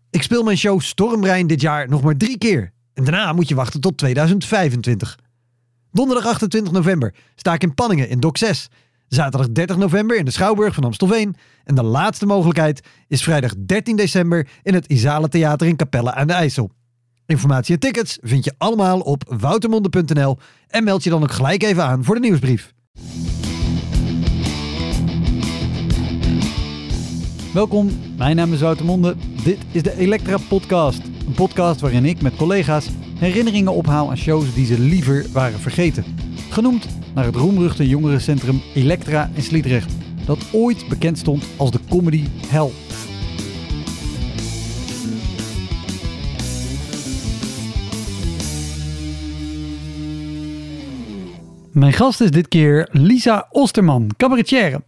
Ik speel mijn show Stormbrein dit jaar nog maar 3 keer. En daarna moet je wachten tot 2025. Donderdag 28 november sta ik in Panningen in Dok 6. Zaterdag 30 november in de Schouwburg van Amstelveen. En de laatste mogelijkheid is vrijdag 13 december in het Isale Theater in Capelle aan de IJssel. Informatie en tickets vind je allemaal op woutermonde.nl en meld je dan ook gelijk even aan voor de nieuwsbrief. Welkom, mijn naam is Wouter Monde. Dit is de Elektra Podcast. Een podcast waarin ik met collega's herinneringen ophaal aan shows die ze liever waren vergeten. Genoemd naar het roemruchte jongerencentrum Elektra in Sliedrecht, dat ooit bekend stond als de comedy hell. Mijn gast is dit keer Lisa Osterman, cabaretière.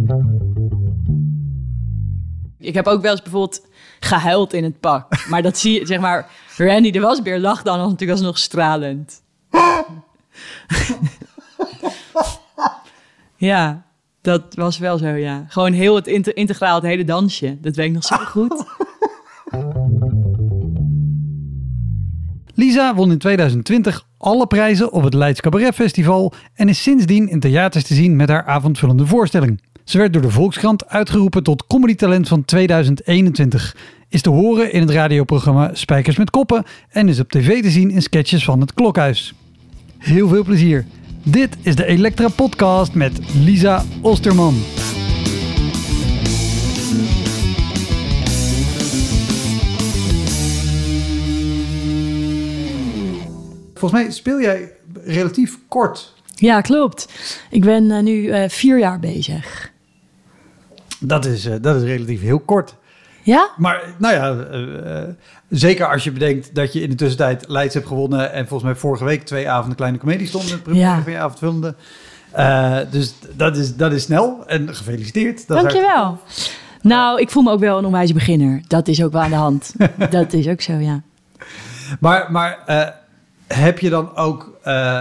Ik heb ook wel eens bijvoorbeeld gehuild in het pak. Maar dat zie je, zeg maar, Randy de Wasbeer lacht dan natuurlijk alsnog stralend. Ja, dat was wel zo, ja. Gewoon heel het integraal, het hele dansje. Dat weet ik nog zo goed. Lisa won in 2020 alle prijzen op het Leids Cabaret Festival en is sindsdien in theaters te zien met haar avondvullende voorstelling. Ze werd door de Volkskrant uitgeroepen tot comedytalent van 2021. Is te horen in het radioprogramma Spijkers met Koppen en is op tv te zien in sketches van het Klokhuis. Heel veel plezier. Dit is de Elektra Podcast met Lisa Osterman. Volgens mij speel jij relatief kort. Ja, klopt. Ik ben nu 4 jaar bezig. Dat is relatief heel kort. Ja? Maar nou ja, zeker als je bedenkt dat je in de tussentijd Leids hebt gewonnen en volgens mij vorige week 2 avonden kleine comedie stonden in het première van je avondvullende. Dus dat is snel en gefeliciteerd. Dankjewel. Nou, ik voel me ook wel een onwijze beginner. Dat is ook wel aan de hand. Dat is ook zo, ja. Maar heb je dan ook...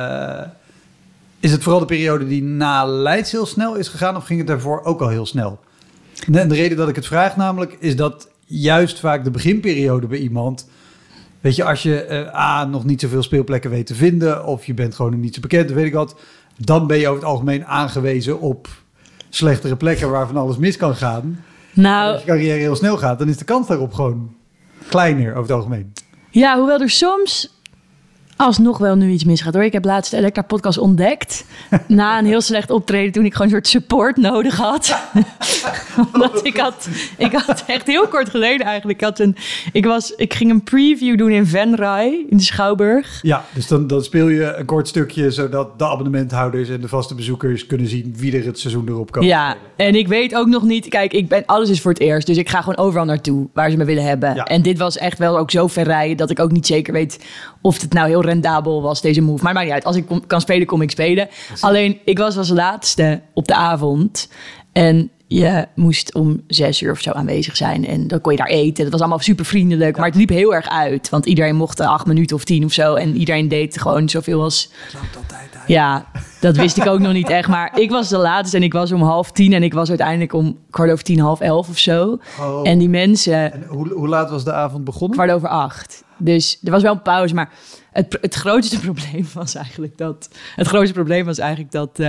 is het vooral de periode die na Leids heel snel is gegaan of ging het daarvoor ook al heel snel? En de reden dat ik het vraag namelijk is dat juist vaak de beginperiode bij iemand... Weet je, als je nog niet zoveel speelplekken weet te vinden of je bent gewoon niet zo bekend, weet ik wat, dan ben je over het algemeen aangewezen op slechtere plekken waar van alles mis kan gaan. Nou, en als je carrière heel snel gaat, dan is de kans daarop gewoon kleiner over het algemeen. Ja, hoewel er soms alsnog wel nu iets misgaat hoor. Ik heb laatst de Elektra Podcast ontdekt. Na een heel slecht optreden toen ik gewoon een soort support nodig had. Omdat ik had echt heel kort geleden eigenlijk. Ik ging een preview doen in Venray, in de Schouwburg. Ja, dus dan speel je een kort stukje zodat de abonnementhouders en de vaste bezoekers kunnen zien wie er het seizoen erop kan. Ja, en ik weet ook nog niet. Kijk, alles is voor het eerst. Dus ik ga gewoon overal naartoe waar ze me willen hebben. Ja. En dit was echt wel ook zo ver rijden dat ik ook niet zeker weet of het nou heel rendabel was, deze move. Maar maakt niet uit. Als ik kan spelen, kom ik spelen. Precies. Alleen, ik was als laatste op de avond. En je moest om 6 uur of zo aanwezig zijn. En dan kon je daar eten. Dat was allemaal super vriendelijk. Ja. Maar het liep heel erg uit. Want iedereen mocht 8 minuten of 10 of zo. En iedereen deed gewoon zoveel als... Het loopt altijd uit. Ja, dat wist ik ook nog niet echt. Maar ik was de laatste en ik was om 9:30. En ik was uiteindelijk om 9:15, 9:30 of zo. Oh. En die mensen... En hoe laat was de avond begonnen? 7:15. Dus er was wel een pauze, maar het grootste probleem was eigenlijk dat...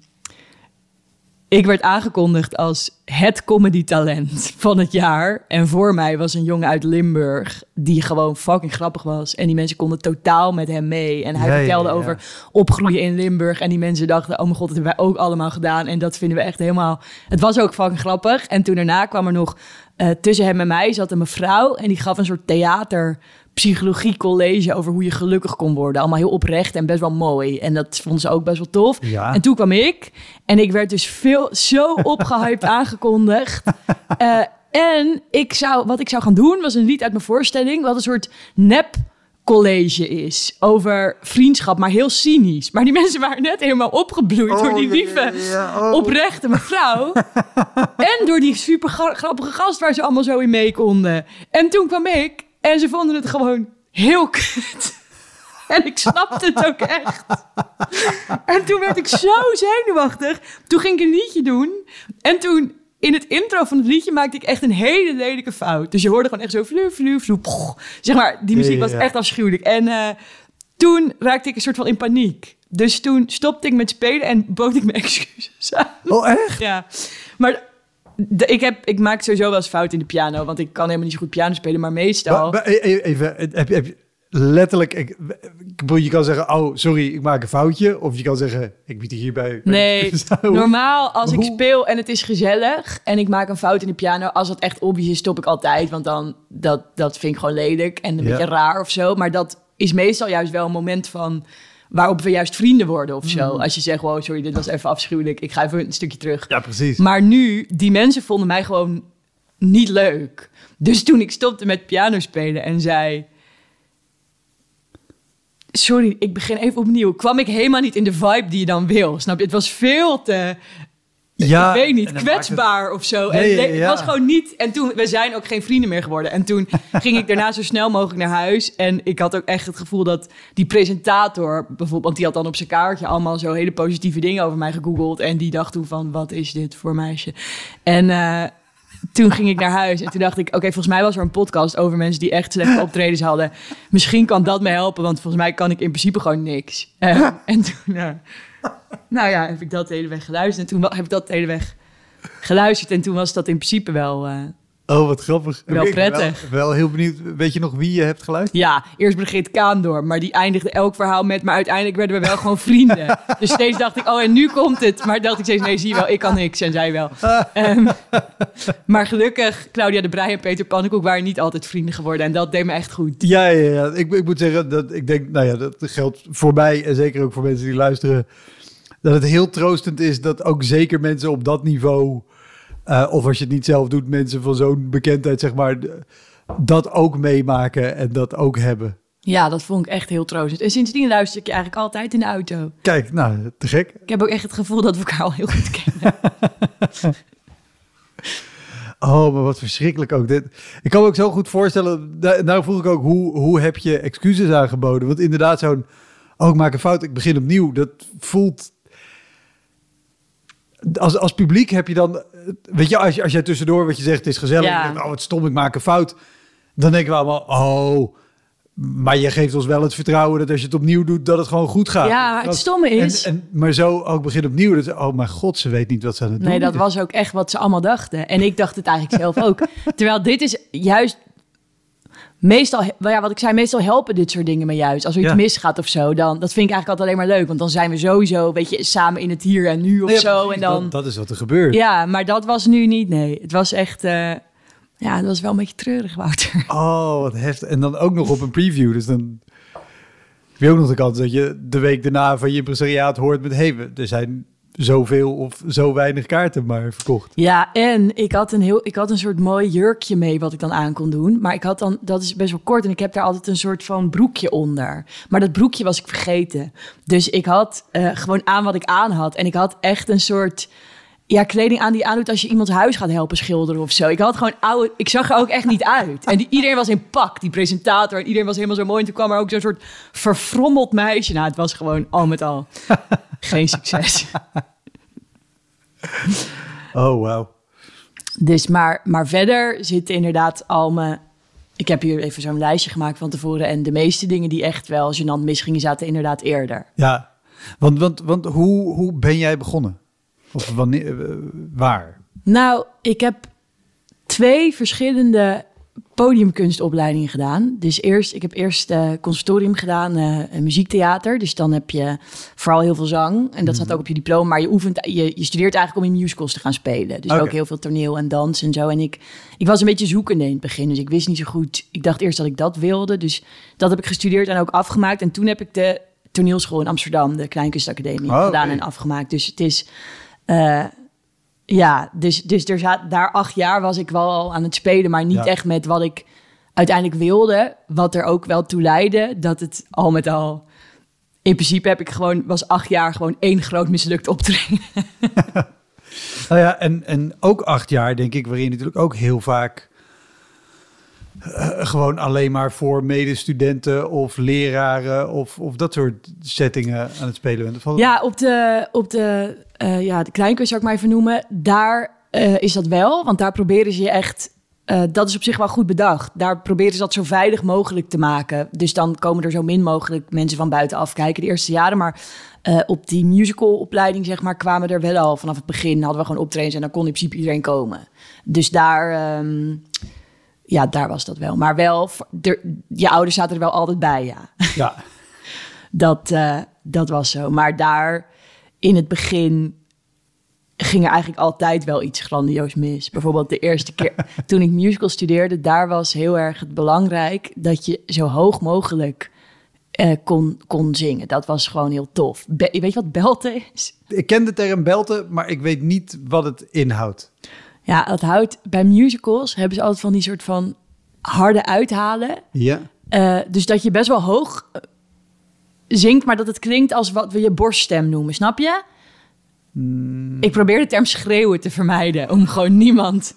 ik werd aangekondigd als het comedy-talent van het jaar. En voor mij was een jongen uit Limburg die gewoon fucking grappig was. En die mensen konden totaal met hem mee. En hij vertelde over opgroeien in Limburg. En die mensen dachten, oh mijn god, dat hebben wij ook allemaal gedaan. En dat vinden we echt helemaal... Het was ook fucking grappig. En toen daarna kwam er nog... tussen hem en mij zat een mevrouw en die gaf een soort theaterpsychologie college over hoe je gelukkig kon worden. Allemaal heel oprecht en best wel mooi. En dat vonden ze ook best wel tof. Ja. En toen kwam ik en ik werd dus zo opgehyped aangekondigd. En wat ik zou gaan doen was een lied uit mijn voorstelling, wat een soort nep college is over vriendschap, maar heel cynisch. Maar die mensen waren net helemaal opgebloeid door die lieve, oprechte mevrouw. En door die super grappige gast waar ze allemaal zo in mee konden. En toen kwam ik en ze vonden het gewoon heel kut. En ik snapte het ook echt. En toen werd ik zo zenuwachtig. Toen ging ik een liedje doen. En toen in het intro van het liedje maakte ik echt een hele lelijke fout. Dus je hoorde gewoon echt zo vloe, vloe, vloe. Zeg maar, die muziek was echt afschuwelijk. En toen raakte ik een soort van in paniek. Dus toen stopte ik met spelen en bood ik mijn excuses aan. Oh, echt? Ja, maar ik maak sowieso wel eens fout in de piano, want ik kan helemaal niet zo goed piano spelen, maar meestal... Even, heb je letterlijk... je kan zeggen, oh, sorry, ik maak een foutje. Of je kan zeggen, ik bied hierbij... Nee, normaal als ik speel en het is gezellig en ik maak een fout in de piano, als het echt obvious is, stop ik altijd, want dan, dat vind ik gewoon lelijk en een beetje raar of zo. Maar dat is meestal juist wel een moment van... waarop we juist vrienden worden of zo. Als je zegt, wow, sorry, dit was even afschuwelijk. Ik ga even een stukje terug. Ja, precies. Maar nu, die mensen vonden mij gewoon niet leuk. Dus toen ik stopte met piano spelen en zei... sorry, ik begin even opnieuw. Kwam ik helemaal niet in de vibe die je dan wil. Snap je? Het was veel te... Ja, ik weet niet, kwetsbaar of zo. Het was gewoon niet... En toen, we zijn ook geen vrienden meer geworden. En toen ging ik daarna zo snel mogelijk naar huis. En ik had ook echt het gevoel dat die presentator... bijvoorbeeld, want die had dan op zijn kaartje... allemaal zo hele positieve dingen over mij gegoogeld. En die dacht toen van, wat is dit voor meisje? En toen ging ik naar huis. En toen dacht ik, oké, volgens mij was er een podcast... over mensen die echt slechte optredens hadden. Misschien kan dat me helpen, want volgens mij kan ik in principe gewoon niks. En toen... nou ja, heb ik dat de hele weg geluisterd. En toen heb ik dat de hele weg geluisterd. En toen was dat in principe wel... oh, wat grappig. Wel prettig. Wel heel benieuwd. Weet je nog wie je hebt geluisterd? Ja, eerst Brigitte Kaandorp. Maar die eindigde elk verhaal met... maar uiteindelijk werden we wel gewoon vrienden. Dus steeds dacht ik, oh, en nu komt het. Maar dacht ik steeds, nee, zie je wel, ik kan niks. En zij wel. Maar gelukkig, Claudia de Breij en Peter Pannenkoek... waren niet altijd vrienden geworden. En dat deed me echt goed. Ja. Ik moet zeggen, dat ik denk... nou ja, dat geldt voor mij... en zeker ook voor mensen die luisteren... dat het heel troostend is dat ook zeker mensen op dat niveau... of als je het niet zelf doet, mensen van zo'n bekendheid, zeg maar... dat ook meemaken en dat ook hebben. Ja, dat vond ik echt heel troostend. En sindsdien luister ik je eigenlijk altijd in de auto. Kijk, nou, te gek. Ik heb ook echt het gevoel dat we elkaar al heel goed kennen. Oh, maar wat verschrikkelijk ook. Ik kan me ook zo goed voorstellen... Nou vroeg ik ook, hoe heb je excuses aangeboden? Want inderdaad zo'n... oh, ik maak een fout, ik begin opnieuw. Dat voelt... Als publiek heb je dan... weet je, als jij tussendoor wat je zegt, het is gezellig... Ja. Je denkt, oh, wat stom, ik maak een fout... dan denken we allemaal, oh... maar je geeft ons wel het vertrouwen dat als je het opnieuw doet... dat het gewoon goed gaat. Ja, maar het stomme is... maar zo ook begin opnieuw. Dat, oh mijn god, ze weet niet wat ze aan het doen is. Nee, dat was ook echt wat ze allemaal dachten. En ik dacht het eigenlijk zelf ook. Terwijl dit is juist... meestal, wat ik zei, meestal helpen dit soort dingen me juist. Als er iets misgaat of zo, dan dat vind ik eigenlijk altijd alleen maar leuk. Want dan zijn we sowieso, weet je, samen in het hier en nu of zo. Precies, en dan, dat is wat er gebeurt. Ja, maar dat was nu niet, nee. Het was echt, dat was wel een beetje treurig, Wouter. Oh, wat heftig. En dan ook nog op een preview. Dus dan heb je ook nog de kans dat je de week daarna van je impresariaat hoort met... hey, er zijn zoveel of zo weinig kaarten maar verkocht. Ja, en ik had een soort mooi jurkje mee wat ik dan aan kon doen. Maar ik had dan, dat is best wel kort en ik heb daar altijd een soort van broekje onder. Maar dat broekje was ik vergeten. Dus ik had gewoon aan wat ik aan had. En ik had echt een soort... ja, kleding aan die je aandoet als je iemands huis gaat helpen schilderen of zo. Ik had gewoon oude... ik zag er ook echt niet uit. En iedereen was in pak, die presentator. En iedereen was helemaal zo mooi. En toen kwam er ook zo'n soort verfrommeld meisje. Nou, het was gewoon al met al geen succes. Oh, wauw. Dus, maar verder zitten inderdaad al mijn... ik heb hier even zo'n lijstje gemaakt van tevoren. En de meeste dingen die echt wel gênant misgingen, zaten inderdaad eerder. Ja, want hoe ben jij begonnen? Of wanneer, waar? Nou, ik heb 2 verschillende podiumkunstopleidingen gedaan. Dus ik heb eerst conservatorium gedaan, een muziektheater. Dus dan heb je vooral heel veel zang. En dat staat ook op je diploma. Maar je studeert eigenlijk om in musicals te gaan spelen. Dus ook heel veel toneel en dans en zo. En ik was een beetje zoekende in het begin. Dus ik wist niet zo goed. Ik dacht eerst dat ik dat wilde. Dus dat heb ik gestudeerd en ook afgemaakt. En toen heb ik de toneelschool in Amsterdam, de Kleinkunstacademie, gedaan en afgemaakt. Dus het is... dus daar 8 jaar was ik wel al aan het spelen, maar niet echt met wat ik uiteindelijk wilde. Wat er ook wel toe leidde, dat het al met al... in principe was 8 jaar gewoon 1 groot mislukt optreden. Nou ja, en ook 8 jaar, denk ik, waarin je natuurlijk ook heel vaak... gewoon alleen maar voor medestudenten of leraren of dat soort settingen aan het spelen bent. Ja, op de kleinkunst zou ik maar even noemen. Daar is dat wel, want daar proberen ze je echt... dat is op zich wel goed bedacht. Daar proberen ze dat zo veilig mogelijk te maken. Dus dan komen er zo min mogelijk mensen van buitenaf kijken de eerste jaren. Maar op die musicalopleiding, zeg maar, kwamen er wel al vanaf het begin. Hadden we gewoon optredens en dan kon in principe iedereen komen. Dus daar was dat wel. Maar wel, je ouders zaten er wel altijd bij, ja. Ja. Dat was zo. Maar daar in het begin ging er eigenlijk altijd wel iets grandioos mis. Bijvoorbeeld de eerste keer toen ik musical studeerde, daar was heel erg het belangrijk dat je zo hoog mogelijk kon zingen. Dat was gewoon heel tof. Weet je wat belten is? Ik ken de term belten, maar ik weet niet wat het inhoudt. Ja, het houdt bij musicals hebben ze altijd van die soort van harde uithalen. Ja. Dus dat je best wel hoog zingt, maar dat het klinkt als wat we je borststem noemen, snap je? Ik probeer de term schreeuwen te vermijden, om gewoon niemand...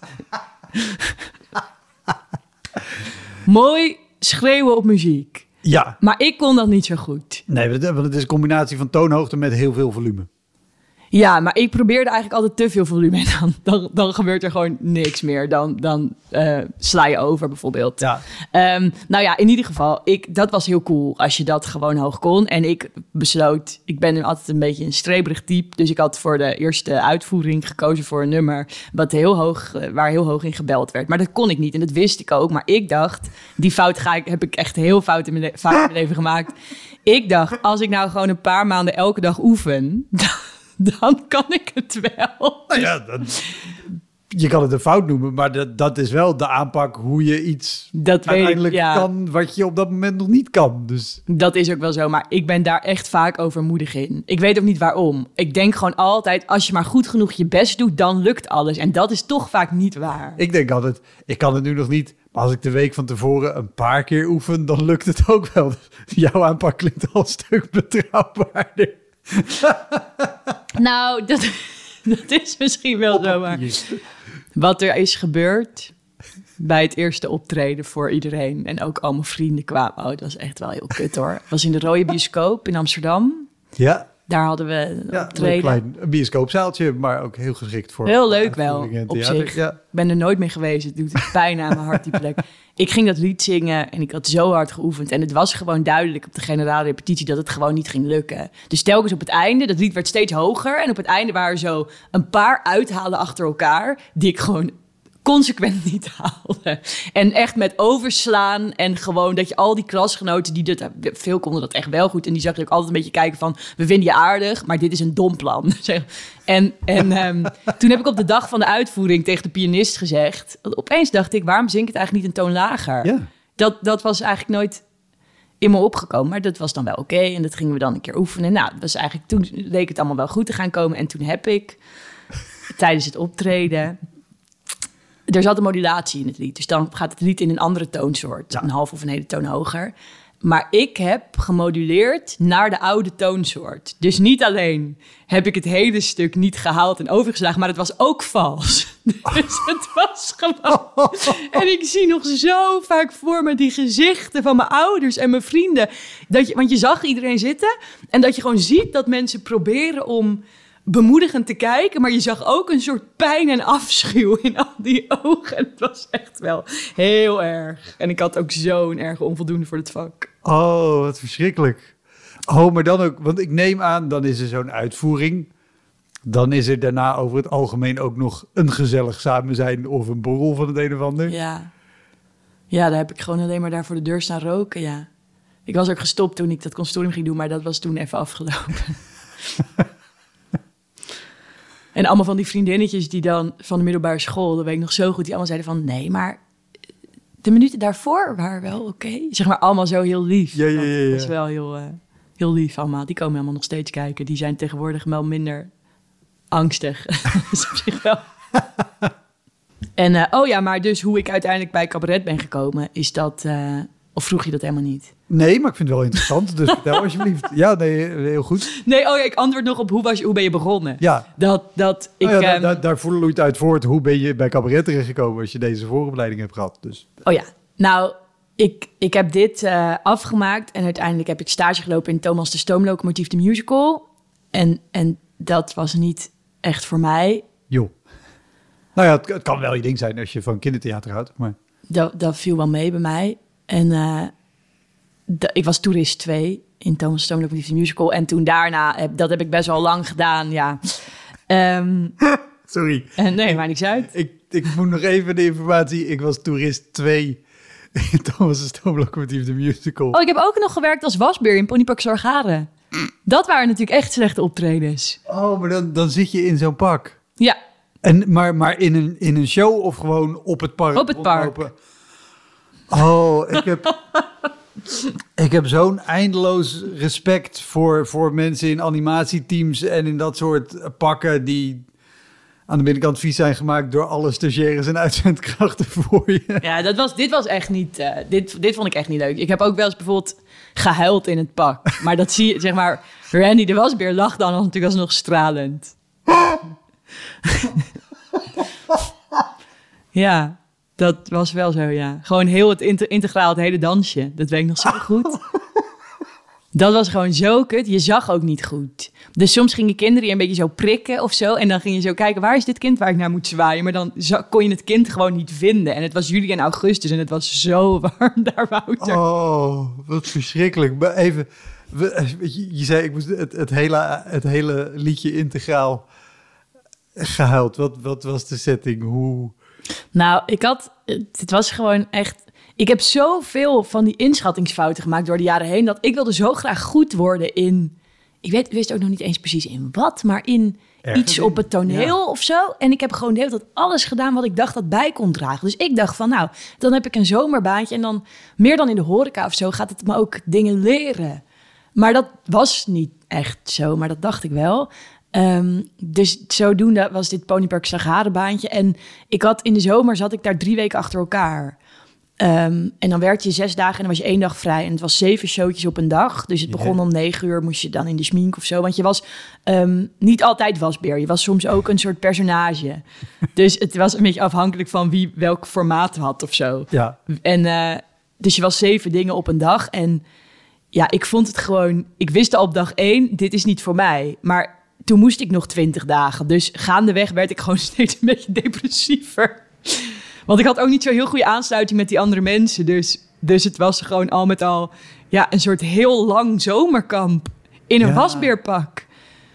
Mooi schreeuwen op muziek. Ja. Maar ik kon dat niet zo goed. Nee, want het is een combinatie van toonhoogte met heel veel volume. Ja, maar ik probeerde eigenlijk altijd te veel volume. En dan gebeurt er gewoon niks meer. Dan sla je over bijvoorbeeld. Ja. Nou ja, in ieder geval, dat was heel cool als je dat gewoon hoog kon. En ik besloot, ik ben nu altijd een beetje een streberig type. Dus ik had voor de eerste uitvoering gekozen voor een nummer waar heel hoog in gebeld werd. Maar dat kon ik niet en dat wist ik ook. Maar ik dacht, die fout heb ik echt heel vaak in mijn leven gemaakt. Ik dacht, als ik nou gewoon een paar maanden elke dag oefen... dan kan ik het wel. Nou ja, je kan het een fout noemen, maar dat is wel de aanpak hoe je iets uiteindelijk kan wat je op dat moment nog niet kan. Dus. Dat is ook wel zo, maar ik ben daar echt vaak overmoedig in. Ik weet ook niet waarom. Ik denk gewoon altijd, als je maar goed genoeg je best doet, dan lukt alles. En dat is toch vaak niet waar. Ik denk altijd, ik kan het nu nog niet, maar als ik de week van tevoren een paar keer oefen, dan lukt het ook wel. Jouw aanpak klinkt al een stuk betrouwbaarder. Nou, dat is misschien wel zo, maar wat er is gebeurd bij het eerste optreden voor iedereen en ook al mijn vrienden kwamen. Oh, dat was echt wel heel kut hoor. Het was in de Rode Bioscoop in Amsterdam. Ja. Daar hadden we een optreden. Een klein bioscoopzaaltje, maar ook heel geschikt voor... Heel leuk wel, op zich. Ja. Ik ben er nooit mee geweest. Het doet pijn aan mijn hart, die plek. Ik ging dat lied zingen en ik had zo hard geoefend. En het was gewoon duidelijk op de generale repetitie dat het gewoon niet ging lukken. Dus telkens op het einde, dat lied werd steeds hoger. En op het einde waren er zo een paar uithalen achter elkaar die ik gewoon consequent niet haalde. En echt met overslaan en gewoon dat je al die klasgenoten, veel konden dat echt wel goed. En die zag je ook altijd een beetje kijken van, we vinden je aardig, maar dit is een dom plan. En toen heb ik op de dag van de uitvoering tegen de pianist gezegd, opeens dacht ik, waarom zing ik het eigenlijk niet een toon lager? Ja. Dat was eigenlijk nooit in me opgekomen, maar dat was dan wel oké. En dat gingen we dan een keer oefenen. Nou, dat was eigenlijk, toen leek het allemaal wel goed te gaan komen. En toen heb ik tijdens het optreden... Er zat een modulatie in het lied. Dus dan gaat het lied in een andere toonsoort. Ja. Een half of een hele toon hoger. Maar ik heb gemoduleerd naar de oude toonsoort. Dus niet alleen heb ik het hele stuk niet gehaald en overgeslagen, maar het was ook vals. Dus het was gewoon... En ik zie nog zo vaak voor me die gezichten van mijn ouders en mijn vrienden. Want je zag iedereen zitten en dat je gewoon ziet dat mensen proberen om bemoedigend te kijken, maar je zag ook een soort pijn en afschuw in al die ogen. En het was echt wel heel erg. En ik had ook zo'n erge onvoldoende voor het vak. Oh, wat verschrikkelijk. Oh, maar dan ook, want ik neem aan, dan is er zo'n uitvoering. Dan is er daarna over het algemeen ook nog een gezellig samen zijn of een borrel van het een of ander. Ja, daar heb ik gewoon alleen maar daar voor de deur staan roken, ja. Ik was ook gestopt toen ik dat conservatorium ging doen, maar dat was toen even afgelopen. En allemaal van die vriendinnetjes die dan van de middelbare school, dat weet ik nog zo goed, die allemaal zeiden van, nee, maar de minuten daarvoor waren wel oké. Zeg maar allemaal zo heel lief. Ja. Dat is wel heel lief allemaal. Die komen allemaal nog steeds kijken. Die zijn tegenwoordig wel minder angstig. Dat is op zich wel. En maar dus hoe ik uiteindelijk bij cabaret ben gekomen, is dat... Of vroeg je dat helemaal niet? Nee, maar ik vind het wel interessant. Dus vertel alsjeblieft. Ja, nee, heel goed. Nee, ik antwoord nog op hoe ben je begonnen? Ja. Daar vloeit uit voort. Hoe ben je bij cabaret terechtgekomen als je deze vooropleiding hebt gehad? Dus. Oh ja, nou, ik heb dit afgemaakt en uiteindelijk heb ik stage gelopen in Thomas de Stoomlocomotief, de musical. En dat was niet echt voor mij. Jo. Nou ja, het kan wel je ding zijn als je van kindertheater houdt. Maar... Dat viel wel mee bij mij. En ik was toerist 2 in Thomas Stoom Locomotief Musical. En toen daarna, dat heb ik best wel lang gedaan, ja. Sorry. Nee, maakt niks uit. Ik moet nog even de informatie. Ik was toerist 2 in Thomas Stoom Locomotief de Musical. Oh, ik heb ook nog gewerkt als wasbeer in Ponypark Zorgade. Dat waren natuurlijk echt slechte optredens. Oh, maar dan zit je in zo'n pak. Ja. Maar in een show of gewoon op het park? Op het park. Rondlopen? Oh, ik heb zo'n eindeloos respect voor mensen in animatieteams en in dat soort pakken die aan de binnenkant vies zijn gemaakt door alle stagiaires en uitzendkrachten voor je. Ja, dit was echt niet... dit vond ik echt niet leuk. Ik heb ook wel eens bijvoorbeeld gehuild in het pak. Maar dat zie je, zeg maar... Randy de wasbeer lag dan natuurlijk alsnog stralend. Ja, dat was wel zo, ja. Gewoon heel het integraal, het hele dansje. Dat weet ik nog zo goed. Dat was gewoon zo kut. Je zag ook niet goed. Dus soms gingen kinderen je een beetje zo prikken of zo. En dan ging je zo kijken, waar is dit kind waar ik naar moet zwaaien? Maar dan kon je het kind gewoon niet vinden. En het was juli en augustus en het was zo warm daar, Wouter. Oh, wat verschrikkelijk. Maar even, je zei, ik moest het hele liedje integraal gehuild. Wat was de setting? Hoe... Nou, het was gewoon echt... Ik heb zoveel van die inschattingsfouten gemaakt door de jaren heen... dat ik wilde zo graag goed worden in... Ik wist ook nog niet eens precies in wat, maar in iets op het toneel of zo. En ik heb gewoon de hele tijd alles gedaan wat ik dacht dat bij kon dragen. Dus ik dacht van, nou, dan heb ik een zomerbaantje... en dan meer dan in de horeca of zo gaat het me ook dingen leren. Maar dat was niet echt zo, maar dat dacht ik wel... Dus zodoende was dit Ponypark Zorgade-baantje. En in de zomer zat ik daar 3 weken achter elkaar. En dan werkte je 6 dagen en dan was je 1 dag vrij. En het was 7 showtjes op een dag. Dus het begon om 9 uur, moest je dan in de schmink of zo. Want je was niet altijd wasbeer. Je was soms ook een soort personage. Dus het was een beetje afhankelijk van wie welk formaat had of zo. Ja. En dus je was 7 dingen op een dag. En ja, ik vond het gewoon... Ik wist al op dag 1, dit is niet voor mij. Maar... Toen moest ik nog 20 dagen. Dus gaandeweg werd ik gewoon steeds een beetje depressiever. Want ik had ook niet zo heel goede aansluiting met die andere mensen. Dus het was gewoon al met al een soort heel lang zomerkamp in een wasbeerpak.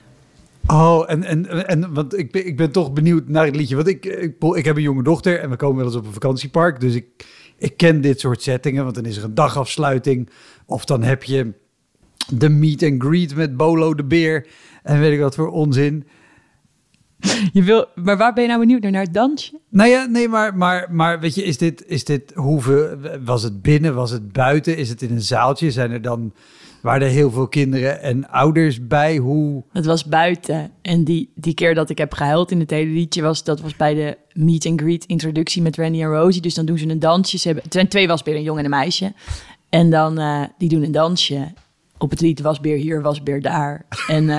Oh, en want ik ben toch benieuwd naar het liedje. Want ik heb een jonge dochter en we komen wel eens op een vakantiepark. Dus ik ken dit soort settingen. Want dan is er een dagafsluiting. Of dan heb je de meet and greet met Bolo de beer... En weet ik wat voor onzin. Maar waar ben je nou benieuwd naar? Naar het dansje? Nou ja, nee, maar weet je, is dit hoeveel... Was het binnen, was het buiten? Is het in een zaaltje? Waren er heel veel kinderen en ouders bij? Hoe? Het was buiten. En die keer dat ik heb gehuild in het hele liedje... dat was bij de meet and greet introductie met Randy en Rosie. Dus dan doen ze een dansje. Het zijn 2 wasberen, een jongen en een meisje. En dan die doen een dansje... Op het lied wasbeer hier, wasbeer daar. En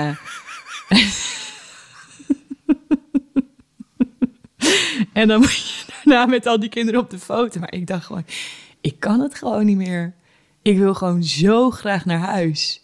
en dan moet je daarna met al die kinderen op de foto. Maar ik dacht gewoon, ik kan het gewoon niet meer. Ik wil gewoon zo graag naar huis.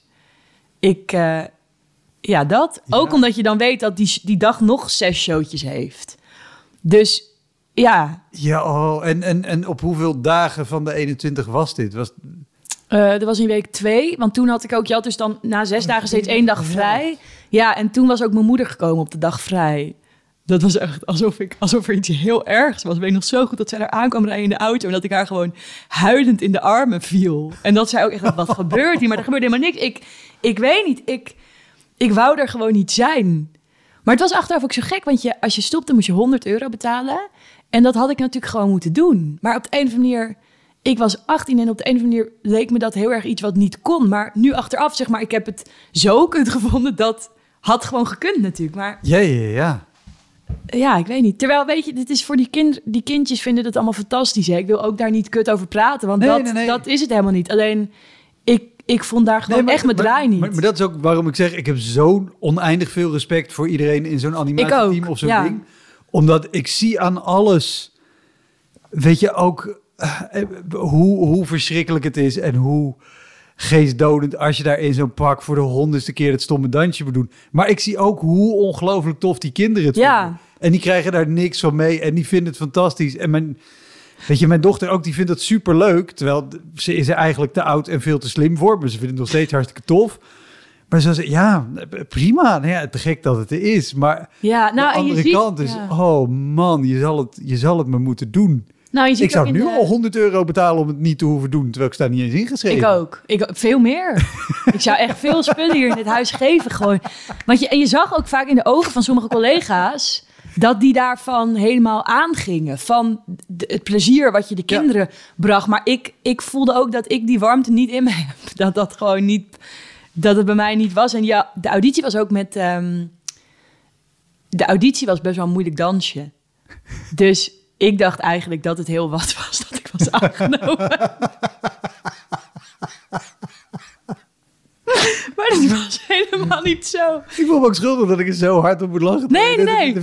Dat. Ook omdat je dan weet dat die dag nog 6 showtjes heeft. Dus ja. Ja, en op hoeveel dagen van de 21 was dit? Dat was in week 2, want toen had ik ook... Je had dus dan na 6 dagen steeds 1 dag vrij. Ja, en toen was ook mijn moeder gekomen op de dag vrij. Dat was echt alsof er iets heel ergs was. Ik weet nog zo goed dat zij daar aankwam rijden in de auto... en dat ik haar gewoon huilend in de armen viel. En dat zij ook echt, wat gebeurt hier? Maar er gebeurde helemaal niks. Ik weet niet, ik wou er gewoon niet zijn. Maar het was achteraf ook zo gek, want als je stopte moest je €100 betalen. En dat had ik natuurlijk gewoon moeten doen. Maar op de een of andere manier... Ik was 18 en op de een of andere manier leek me dat heel erg iets wat niet kon. Maar nu achteraf, zeg maar, ik heb het zo kut gevonden. Dat had gewoon gekund natuurlijk. Maar Ja. Ja, ik weet niet. Terwijl, weet je, dit is voor die kindjes vinden het allemaal fantastisch. Hè? Ik wil ook daar niet kut over praten, want dat is het helemaal niet. Alleen, ik vond daar gewoon echt mijn draai niet. Maar dat is ook waarom ik zeg, ik heb zo'n oneindig veel respect voor iedereen in zo'n animatieteam of zo'n ding. Omdat ik zie aan alles, weet je, ook hoe verschrikkelijk het is en hoe geestdodend als je daar in zo'n pak voor de 100ste keer het stomme dansje moet doen. Maar ik zie ook hoe ongelooflijk tof die kinderen het vinden. En die krijgen daar niks van mee en die vinden het fantastisch. En mijn dochter ook, die vindt het superleuk. Terwijl ze is er eigenlijk te oud en veel te slim voor. Maar ze vindt het nog steeds hartstikke tof. Maar ze zegt, ja, prima. Nou ja, te gek dat het er is. Maar ja, nou, de andere kant is, oh man, je zal het maar moeten doen. Nou, je ziet ik zou nu al €100 betalen om het niet te hoeven doen, terwijl ik sta niet eens ingeschreven. Ik ook. Veel meer. Ik zou echt veel spullen hier in dit huis geven gewoon. Want je zag ook vaak in de ogen van sommige collega's dat die daarvan helemaal aangingen. Van het plezier wat je de kinderen bracht. Maar ik voelde ook dat ik die warmte niet in me heb. Dat gewoon niet, dat het bij mij niet was. En ja, de auditie was ook met... de auditie was best wel een moeilijk dansje. Dus ik dacht eigenlijk dat het heel wat was dat ik was aangenomen. Maar dat was helemaal niet zo. Ik voel me ook schuldig dat ik er zo hard op moet lachen. Nee.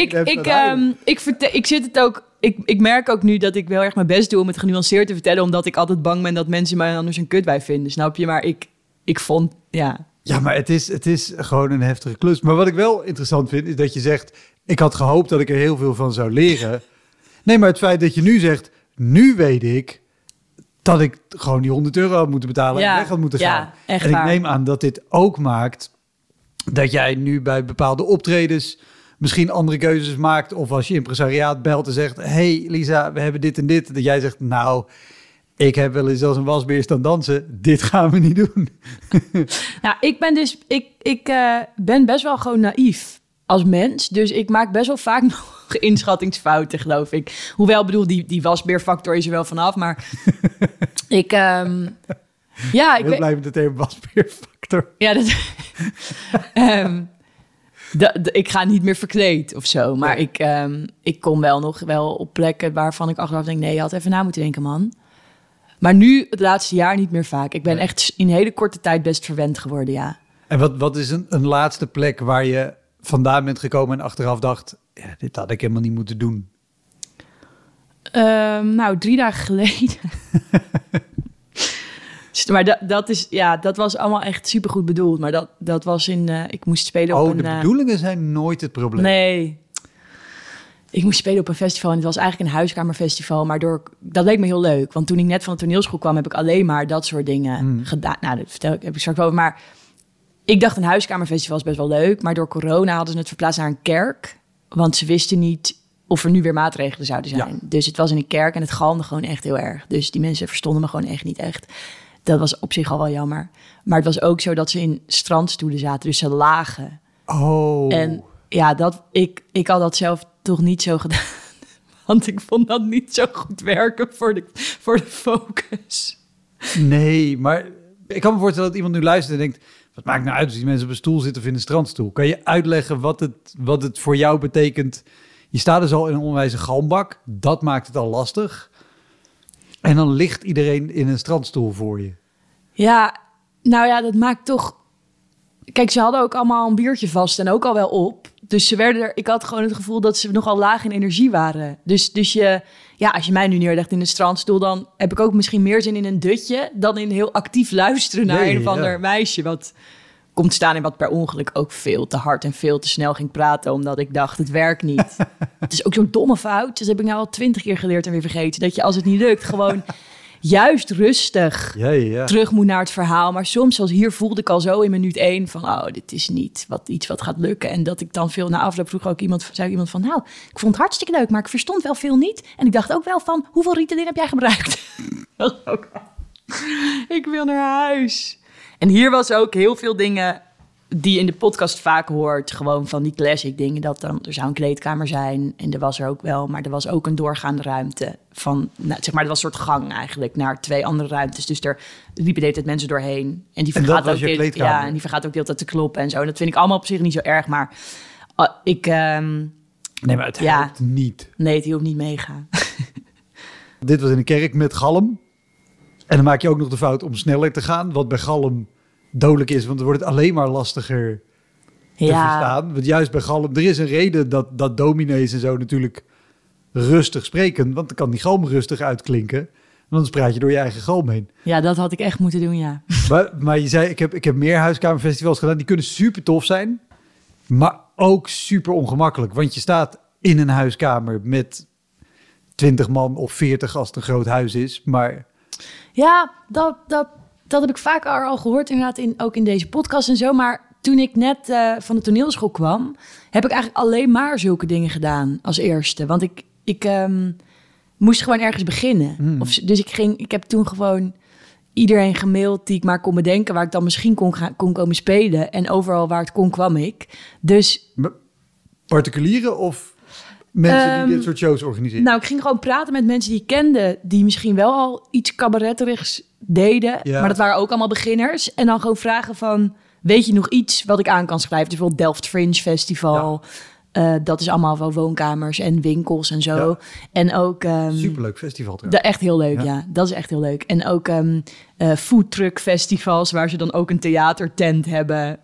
Ik zit het ook... Ik merk ook nu dat ik wel erg mijn best doe om het genuanceerd te vertellen, omdat ik altijd bang ben dat mensen mij anders een kutwijf vinden. Snap je? Maar ik vond... Ja, maar het is gewoon een heftige klus. Maar wat ik wel interessant vind, is dat je zegt, ik had gehoopt dat ik er heel veel van zou leren. Nee, maar het feit dat je nu zegt, nu weet ik dat ik gewoon die €100 had moeten betalen en weg had moeten gaan. Echt en ik waar. neem aan dat dit ook maakt dat jij nu bij bepaalde optredens misschien andere keuzes maakt. Of als je impresariaat belt en zegt, hey Lisa, we hebben dit en dit. Dat jij zegt, nou, ik heb wel eens als een wasbeer staan dansen. Dit gaan we niet doen. Nou, ik ben best wel gewoon naïef als mens. Dus ik maak best wel vaak nog inschattingsfouten, geloof ik. Hoewel, bedoel, die wasbeerfactor is er wel vanaf. Maar ik... Heel blij met de thema wasbeerfactor. Ja, ik ga niet meer verkleed of zo. Maar ik kom wel nog wel op plekken waarvan ik achteraf denk, nee, je had even na moeten denken, man. Maar nu, het laatste jaar, niet meer vaak. Ik ben echt in een hele korte tijd best verwend geworden, ja. En wat is een laatste plek waar je vandaan bent gekomen en achteraf dacht, ja, dit had ik helemaal niet moeten doen? Nou, 3 dagen geleden. Maar dat was allemaal echt supergoed bedoeld. Maar dat was ik moest spelen op een... de bedoelingen zijn nooit het probleem. Nee. Ik moest spelen op een festival en het was eigenlijk een huiskamerfestival. Maar dat leek me heel leuk. Want toen ik net van de toneelschool kwam, heb ik alleen maar dat soort dingen gedaan. Nou, dat heb ik straks over. Maar ik dacht, een huiskamerfestival is best wel leuk. Maar door corona hadden ze het verplaatst naar een kerk. Want ze wisten niet of er nu weer maatregelen zouden zijn. Ja. Dus het was in een kerk en het galmde gewoon echt heel erg. Dus die mensen verstonden me gewoon echt niet echt. Dat was op zich al wel jammer. Maar het was ook zo dat ze in strandstoelen zaten. Dus ze lagen. Oh. En ja, ik had dat zelf toch niet zo gedaan. Want ik vond dat niet zo goed werken voor de focus. Nee, maar ik kan me voorstellen dat iemand nu luistert en denkt, wat maakt nou uit als die mensen op een stoel zitten of in een strandstoel? Kan je uitleggen wat het voor jou betekent? Je staat dus al in een onwijze galmbak. Dat maakt het al lastig. En dan ligt iedereen in een strandstoel voor je. Ja, nou ja, dat maakt toch... Kijk, ze hadden ook allemaal een biertje vast en ook al wel op. Dus ik had gewoon het gevoel dat ze nogal laag in energie waren. Dus als je mij nu neerlegt in een strandstoel, dan heb ik ook misschien meer zin in een dutje dan in heel actief luisteren naar een of ander meisje wat komt staan en wat per ongeluk ook veel te hard en veel te snel ging praten, omdat ik dacht, het werkt niet. Het is ook zo'n domme fout. Dus heb ik nou al 20 keer geleerd en weer vergeten. Dat je als het niet lukt, gewoon juist rustig terug moet naar het verhaal. Maar soms, zoals hier, voelde ik al zo in minuut 1 van, dit is niet iets wat gaat lukken. En dat ik dan veel na afloop vroeg ook zei iemand van, nou, ik vond het hartstikke leuk, maar ik verstond wel veel niet. En ik dacht ook wel van, hoeveel Ritalin heb jij gebruikt? Ik wil naar huis. En hier was ook heel veel dingen die je in de podcast vaak hoort. Gewoon van die classic dingen. Dat er zou een kleedkamer zijn. En er was er ook wel. Maar er was ook een doorgaande ruimte. Dat was een soort gang eigenlijk. Naar 2 andere ruimtes. Dus er liepen de hele tijd mensen doorheen. En die vergaat ook de hele tijd te kloppen en zo. En dat vind ik allemaal op zich niet zo erg. Maar nee, maar het helpt niet. Nee, het hielp niet meegaan. Dit was in een kerk met galm. En dan maak je ook nog de fout om sneller te gaan. Wat bij galm dodelijk is, want dan wordt het alleen maar lastiger te verstaan. Want juist bij galm, er is een reden dat dominees en zo natuurlijk rustig spreken. Want dan kan die galm rustig uitklinken. anders praat je door je eigen galm heen. Ja, dat had ik echt moeten doen, ja. Maar je zei, ik heb meer huiskamerfestivals gedaan. Die kunnen super tof zijn, maar ook super ongemakkelijk. Want je staat in een huiskamer met 20 man of 40 als het een groot huis is. Maar Ja, dat heb ik vaker al gehoord, inderdaad, ook in deze podcast en zo. Maar toen ik net van de toneelschool kwam, heb ik eigenlijk alleen maar zulke dingen gedaan als eerste. Want ik moest gewoon ergens beginnen. Dus ik heb toen gewoon iedereen gemaild die ik maar kon bedenken, waar ik dan misschien kon komen spelen. En overal waar het kon, kwam ik. Dus particulieren of mensen die dit soort shows organiseren? Nou, ik ging gewoon praten met mensen die ik kende, die misschien wel al iets cabaretterigs deden. Ja. Maar dat waren ook allemaal beginners. En dan gewoon vragen van, weet je nog iets wat ik aan kan schrijven? Dus bijvoorbeeld Delft Fringe Festival. Ja. Dat is allemaal van woonkamers en winkels en zo. Ja. En ook superleuk festival trouwens. Echt heel leuk, ja. Dat is echt heel leuk. En ook foodtruck festivals, waar ze dan ook een theatertent hebben.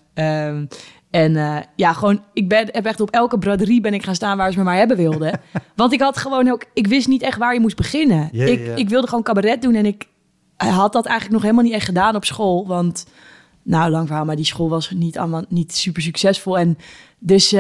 Gewoon, heb echt op elke braderie ben ik gaan staan waar ze me maar hebben wilden. Want ik had gewoon ook, ik wist niet echt waar je moest beginnen. Ik wilde gewoon cabaret doen en ik had dat eigenlijk nog helemaal niet echt gedaan op school. Want, nou, lang verhaal, maar die school was niet super succesvol. En dus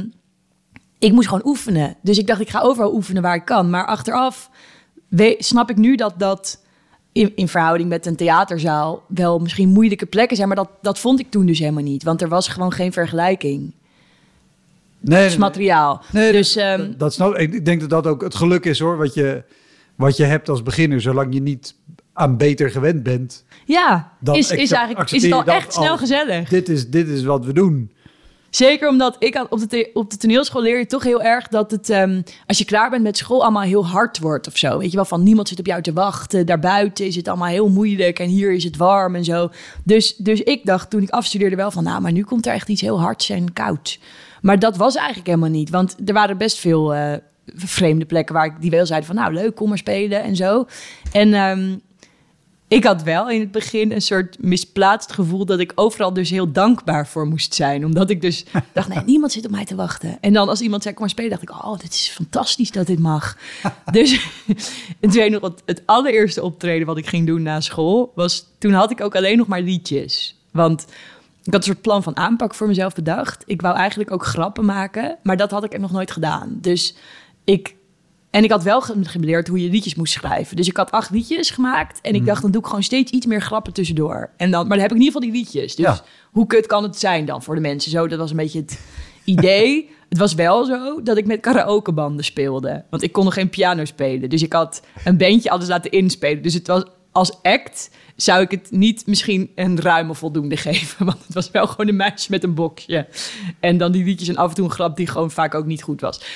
ik moest gewoon oefenen. Dus ik dacht, ik ga overal oefenen waar ik kan. Maar achteraf snap ik nu dat in verhouding met een theaterzaal wel misschien moeilijke plekken zijn. Maar dat vond ik toen dus helemaal niet. Want er was gewoon geen vergelijking. Nee, materiaal. Nee, dus, dat snap ik. Ik denk dat dat ook het geluk is, hoor. Wat je hebt als beginner, zolang je niet aan beter gewend bent. Ja, is het al echt snel gezellig. Dit is wat we doen. Zeker omdat op de toneelschool leer je toch heel erg dat het, als je klaar bent met school, allemaal heel hard wordt of zo. Weet je wel, van niemand zit op jou te wachten. Daarbuiten is het allemaal heel moeilijk en hier is het warm en zo. Dus ik dacht toen ik afstudeerde wel van, nou, maar nu komt er echt iets heel hards en koud. Maar dat was eigenlijk helemaal niet, want er waren best veel vreemde plekken die wel zeiden van, nou, leuk, kom maar spelen en zo. En ik had wel in het begin een soort misplaatst gevoel dat ik overal dus heel dankbaar voor moest zijn. Omdat ik dus dacht, nee, niemand zit op mij te wachten. En dan als iemand zei, kom maar spelen, dacht ik, oh, dit is fantastisch dat dit mag. Dus en toen nog het allereerste optreden wat ik ging doen na school was, toen had ik ook alleen nog maar liedjes. Want ik had een soort plan van aanpak voor mezelf bedacht. Ik wou eigenlijk ook grappen maken, maar dat had ik nog nooit gedaan. Dus ik had wel geleerd hoe je liedjes moest schrijven. Dus ik had 8 liedjes gemaakt. En ik dacht, dan doe ik gewoon steeds iets meer grappen tussendoor. Maar dan heb ik in ieder geval die liedjes. Dus hoe kut kan het zijn dan voor de mensen? Zo, dat was een beetje het idee. Het was wel zo dat ik met karaokebanden speelde. Want ik kon nog geen piano spelen. Dus ik had een bandje alles laten inspelen. Dus het was als act zou ik het niet misschien een ruime voldoende geven. Want het was wel gewoon een meisje met een boxje. En dan die liedjes en af en toe een grap die gewoon vaak ook niet goed was.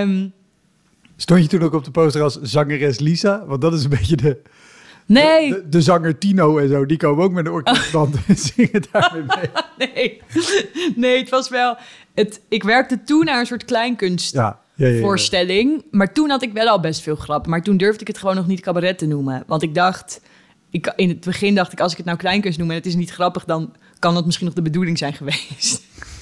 Stond je toen ook op de poster als zangeres Lisa? Want dat is een beetje de zanger Tino en zo. Die komen ook met een orkestband en zingen daarmee mee. Nee, het was wel... Ik werkte toen naar een soort kleinkunstvoorstelling. Maar toen had ik wel al best veel grappen. Maar toen durfde ik het gewoon nog niet cabaret te noemen. Want ik dacht... in het begin dacht ik, als ik het nou kleinkunst noem en het is niet grappig, dan kan dat misschien nog de bedoeling zijn geweest.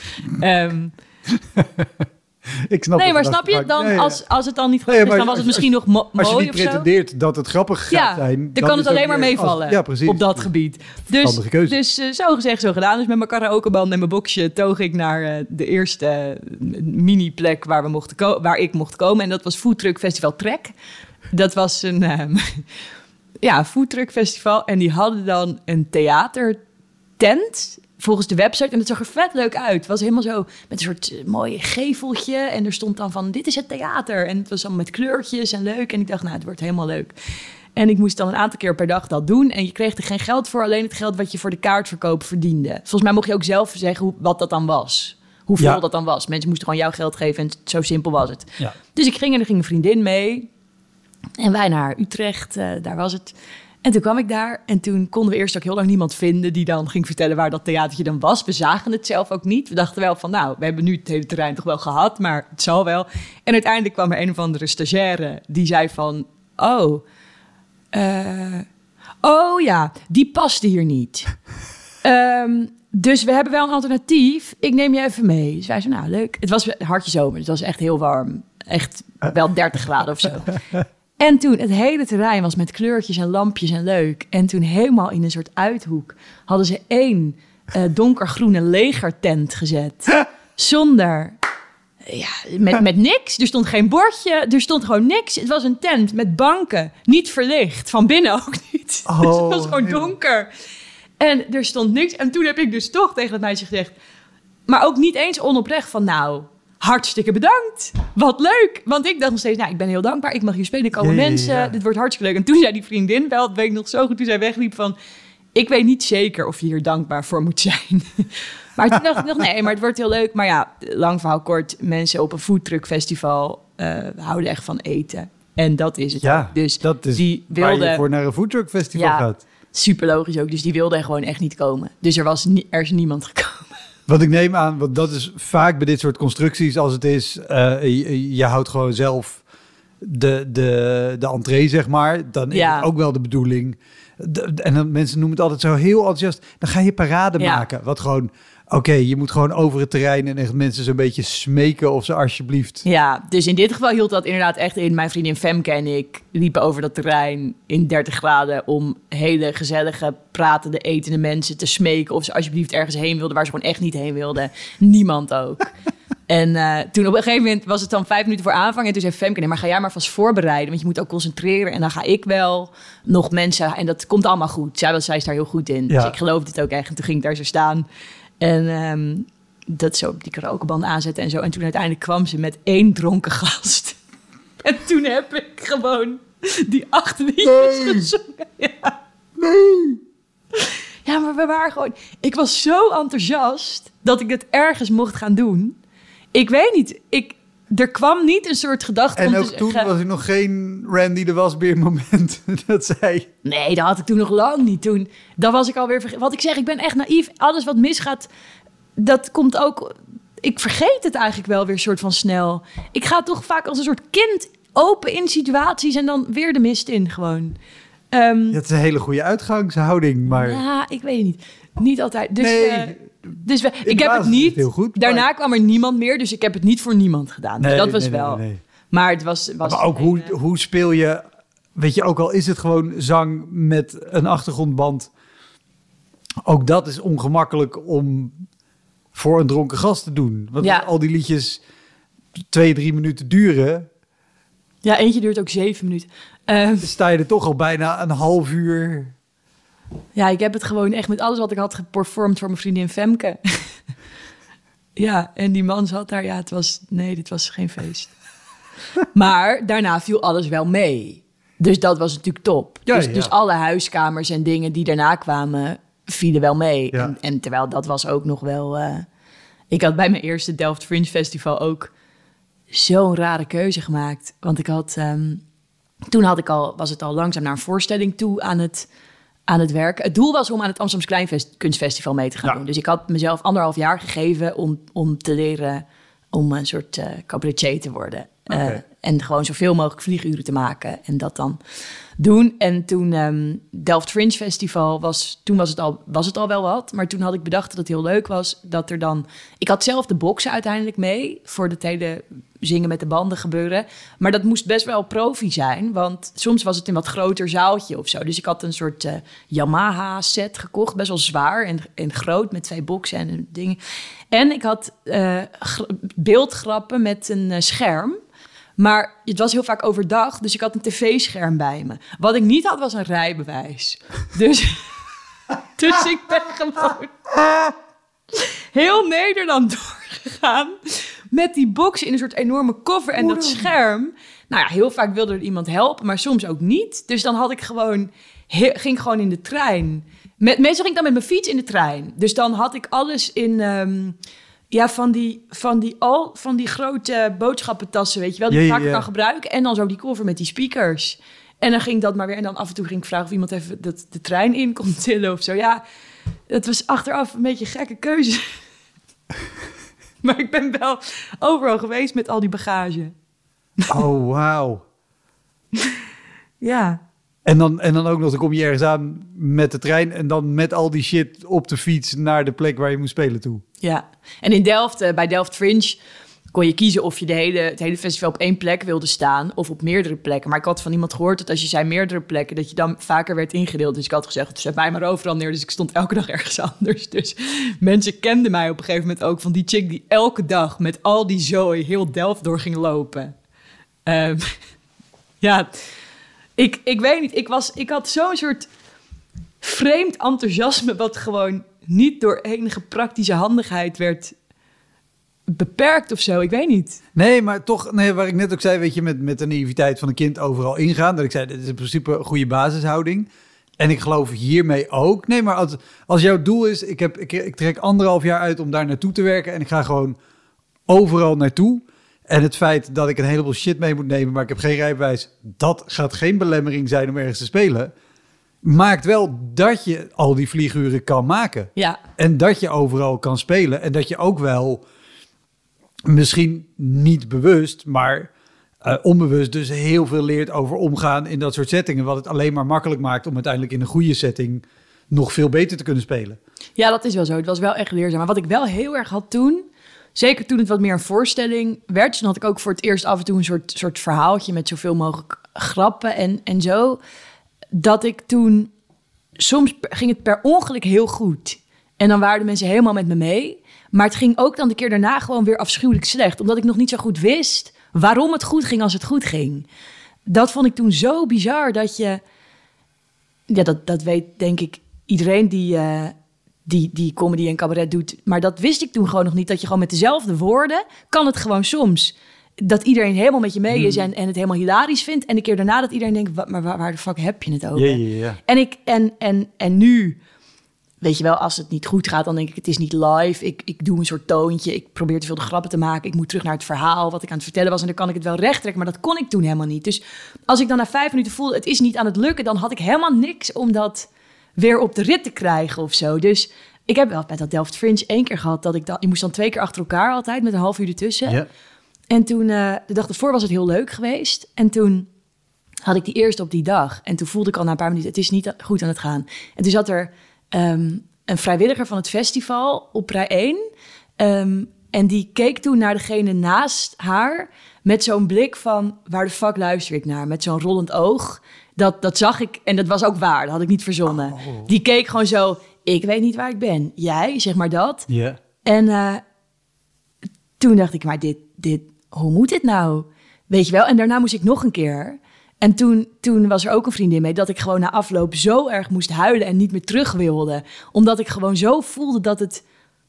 Ik snap maar snap je dan, als het dan niet grappig is, dan was het misschien nog mooi of zo? Als je niet pretendeert dat het grappig gaat zijn, dan kan het alleen maar meevallen op dat gebied. Dus zo gezegd, zo gedaan. Dus met mijn karaokeband en mijn boxje toog ik naar de eerste mini-plek waar ik mocht komen. En dat was Foodtruck Festival Trek. Dat was een Foodtruck Festival. En die hadden dan een theatertent volgens de website. En het zag er vet leuk uit. Het was helemaal zo met een soort mooie geveltje. En er stond dan van, dit is het theater. En het was allemaal met kleurtjes en leuk. En ik dacht, nou, het wordt helemaal leuk. En ik moest dan een aantal keer per dag dat doen. En je kreeg er geen geld voor, alleen het geld wat je voor de kaartverkoop verdiende. Volgens mij mocht je ook zelf zeggen wat dat dan was. Hoeveel dat dan was. Mensen moesten gewoon jouw geld geven en zo simpel was het. Ja. Dus ik ging en er ging een vriendin mee. En wij naar Utrecht, daar was het. En toen kwam ik daar en toen konden we eerst ook heel lang niemand vinden die dan ging vertellen waar dat theatertje dan was. We zagen het zelf ook niet. We dachten wel van, nou, we hebben nu het hele terrein toch wel gehad, maar het zal wel. En uiteindelijk kwam er een of andere stagiaire die zei van, die paste hier niet. Dus we hebben wel een alternatief. Ik neem je even mee. Dus wij zo, nou, leuk. Het was hartje zomer, het was echt heel warm. Echt wel 30 graden of zo. En toen, het hele terrein was met kleurtjes en lampjes en leuk. En toen helemaal in een soort uithoek hadden ze 1 donkergroene legertent gezet. Zonder, met niks. Er stond geen bordje, er stond gewoon niks. Het was een tent met banken, niet verlicht. Van binnen ook niet. Dus het was gewoon donker. En er stond niks. En toen heb ik dus toch tegen het meisje gezegd... maar ook niet eens onoprecht van... nou, hartstikke bedankt. Wat leuk. Want ik dacht nog steeds... nou, ik ben heel dankbaar. Ik mag hier spelen. Er komen mensen. Dit wordt hartstikke leuk. En toen zei die vriendin wel... dat weet ik nog zo goed. Toen zij wegliep van... ik weet niet zeker of je hier dankbaar voor moet zijn. Maar toen dacht ik nog... nee, maar het wordt heel leuk. Maar ja, lang verhaal kort. Mensen op een foodtruckfestival... houden echt van eten. En dat is het. Ja, dus dat is die waar wilde, je voor naar een foodtruckfestival gaat. Super logisch ook. Dus die wilde gewoon echt niet komen. Dus er is niemand gekomen. Wat ik neem aan, want dat is vaak bij dit soort constructies als het is... je houdt gewoon zelf de entree, zeg maar. Dan is het ook wel de bedoeling. En dan mensen noemen het altijd zo heel enthousiast. Dan ga je parade maken. Wat gewoon... Oké, je moet gewoon over het terrein en echt mensen zo'n beetje smeken of ze alsjeblieft... Ja, dus in dit geval hield dat inderdaad echt in. Mijn vriendin Femke en ik liepen over dat terrein in 30 graden... om hele gezellige, pratende, etende mensen te smeken... of ze alsjeblieft ergens heen wilden waar ze gewoon echt niet heen wilden. Niemand ook. En toen op een gegeven moment was het dan 5 minuten voor aanvang... en toen zei Femke, nee, maar ga jij maar vast voorbereiden... want je moet ook concentreren en dan ga ik wel nog mensen... en dat komt allemaal goed. Zij is daar heel goed in. Ja. Dus ik geloofde het ook echt. En toen ging ik daar zo staan... En dat zo op die karaokeband aanzetten en zo. En toen uiteindelijk kwam ze met 1 dronken gast. En toen heb ik gewoon die 8 liedjes gezongen. Ja. Nee. Ja, maar we waren gewoon... Ik was zo enthousiast dat ik het ergens mocht gaan doen. Ik weet niet. Er kwam niet een soort gedachte en om ook te toen zeggen... was er nog geen Randy de Wasbeer moment dat zei... Nee, dat had ik toen nog lang niet. Toen, dat was ik alweer vergeten. Wat ik zeg, ik ben echt naïef. Alles wat misgaat, dat komt ook... Ik vergeet het eigenlijk wel weer soort van snel. Ik ga toch vaak als een soort kind open in situaties... en dan weer de mist in gewoon. Het is een hele goede uitgangshouding, maar... Ja, ik weet het niet. Niet altijd. Dus, nee... Dus ik heb het niet. Heel goed, daarna maar... kwam er niemand meer, dus ik heb het niet voor niemand gedaan. Dus dat was wel. Nee. Maar het was maar ook hoe speel je... Weet je, ook al is het gewoon zang met een achtergrondband... ook dat is ongemakkelijk om voor een dronken gast te doen. Want al die liedjes 2-3 minuten duren... Ja, eentje duurt ook 7 minuten. Dan sta je er toch al bijna een half uur... Ja, ik heb het gewoon echt met alles wat ik had geperformd voor mijn vriendin Femke. Ja, en die man zat daar. Ja, dit was geen feest. Maar daarna viel alles wel mee. Dus dat was natuurlijk top. Ja, dus alle huiskamers en dingen die daarna kwamen, vielen wel mee. Ja. En terwijl dat was ook nog wel... Ik had bij mijn eerste Delft Fringe Festival ook zo'n rare keuze gemaakt. Want ik had... toen was het al langzaam naar een voorstelling toe aan het werk. Het doel was om aan het Amsterdamse Kleinkunstfestival mee te gaan doen. Dus ik had mezelf 1,5 jaar gegeven om te leren... om een soort cabaretier te worden. Okay. En gewoon zoveel mogelijk vlieguren te maken. En dat dan doen. En toen Delft Fringe Festival was het al wel wat. Maar toen had ik bedacht dat het heel leuk was. Dat er dan... Ik had zelf de boxen uiteindelijk mee. Voor het hele zingen met de banden gebeuren. Maar dat moest best wel profi zijn. Want soms was het een wat groter zaaltje of zo. Dus ik had een soort Yamaha set gekocht. Best wel zwaar en groot. Met 2 boxen en dingen. En ik had beeldgrappen met een scherm. Maar het was heel vaak overdag, dus ik had een tv-scherm bij me. Wat ik niet had, was een rijbewijs. Dus ik ben gewoon heel Nederland doorgegaan... met die box in een soort enorme koffer en dat scherm. Nou ja, heel vaak wilde er iemand helpen, maar soms ook niet. Dus dan had ik ging gewoon in de trein. Meestal ging ik dan met mijn fiets in de trein. Dus dan had ik alles in... van die grote boodschappentassen, weet je wel, die ik vaak kan gebruiken. En dan zo die koffer met die speakers. En dan ging dat maar weer. En dan af en toe ging ik vragen of iemand even de trein in kon tillen of zo. Ja, het was achteraf een beetje een gekke keuze. Maar ik ben wel overal geweest met al die bagage. Oh, wauw. Ja. En dan ook nog, dan kom je ergens aan met de trein... en dan met al die shit op de fiets naar de plek waar je moet spelen toe. Ja, en in Delft, bij Delft Fringe... kon je kiezen of je het hele festival op 1 plek wilde staan of op meerdere plekken. Maar ik had van iemand gehoord dat als je zei meerdere plekken, dat je dan vaker werd ingedeeld. Dus ik had gezegd, zet mij maar overal neer. Dus ik stond elke dag ergens anders. Dus mensen kenden mij op een gegeven moment ook van die chick die elke dag met al die zooi heel Delft door ging lopen. Ja, ik weet niet. Ik had zo'n soort vreemd enthousiasme wat gewoon niet door enige praktische handigheid werd beperkt of zo. Ik weet niet. Nee, maar toch, waar ik net ook zei, weet je, met de naïviteit van een kind overal ingaan. Dat ik zei, dit is in principe een goede basishouding. En ik geloof hiermee ook. Nee, maar als jouw doel is, ik trek 1,5 jaar uit om daar naartoe te werken. En ik ga gewoon overal naartoe. En het feit dat ik een heleboel shit mee moet nemen, maar ik heb geen rijbewijs, dat gaat geen belemmering zijn om ergens te spelen. Maakt wel dat je al die vlieguren kan maken. Ja. En dat je overal kan spelen. En dat je ook wel, misschien niet bewust, maar onbewust dus heel veel leert over omgaan in dat soort settingen. Wat het alleen maar makkelijk maakt om uiteindelijk in een goede setting nog veel beter te kunnen spelen. Ja, dat is wel zo. Het was wel echt leerzaam. Maar wat ik wel heel erg had toen, zeker toen het wat meer een voorstelling werd, dus dan had ik ook voor het eerst af en toe een soort verhaaltje met zoveel mogelijk grappen en zo, dat ik toen, soms ging het per ongeluk heel goed. En dan waren de mensen helemaal met me mee. Maar het ging ook dan de keer daarna gewoon weer afschuwelijk slecht. Omdat ik nog niet zo goed wist waarom het goed ging als het goed ging. Dat vond ik toen zo bizar dat je... Ja, dat weet denk ik iedereen die comedy en cabaret doet. Maar dat wist ik toen gewoon nog niet. Dat je gewoon met dezelfde woorden kan het gewoon soms. Dat iedereen helemaal met je mee is en het helemaal hilarisch vindt. En de keer daarna dat iedereen denkt, maar waar de fuck heb je het over? Ja. En nu, weet je wel, als het niet goed gaat, dan denk ik, het is niet live. Ik doe een soort toontje. Ik probeer te veel de grappen te maken. Ik moet terug naar het verhaal wat ik aan het vertellen was. En dan kan ik het wel recht trekken, maar dat kon ik toen helemaal niet. Dus als ik dan na 5 minuten voelde, het is niet aan het lukken, dan had ik helemaal niks om dat weer op de rit te krijgen of zo. Dus ik heb wel bij dat Delft Fringe 1 keer gehad dat ik moest dan 2 keer achter elkaar altijd met een half uur ertussen. Ja. En toen, de dag ervoor was het heel leuk geweest. En toen had ik die eerste op die dag. En toen voelde ik al na een paar minuten, het is niet goed aan het gaan. En toen zat er een vrijwilliger van het festival op rij 1. En die keek toen naar degene naast haar met zo'n blik van, waar de fuck luister ik naar? Met zo'n rollend oog. Dat zag ik en dat was ook waar, dat had ik niet verzonnen. Oh. Die keek gewoon zo, ik weet niet waar ik ben. Jij, zeg maar dat. Yeah. En toen dacht ik, maar dit, hoe moet dit nou? Weet je wel? En daarna moest ik nog een keer. En toen was er ook een vriendin mee dat ik gewoon na afloop zo erg moest huilen en niet meer terug wilde. Omdat ik gewoon zo voelde dat het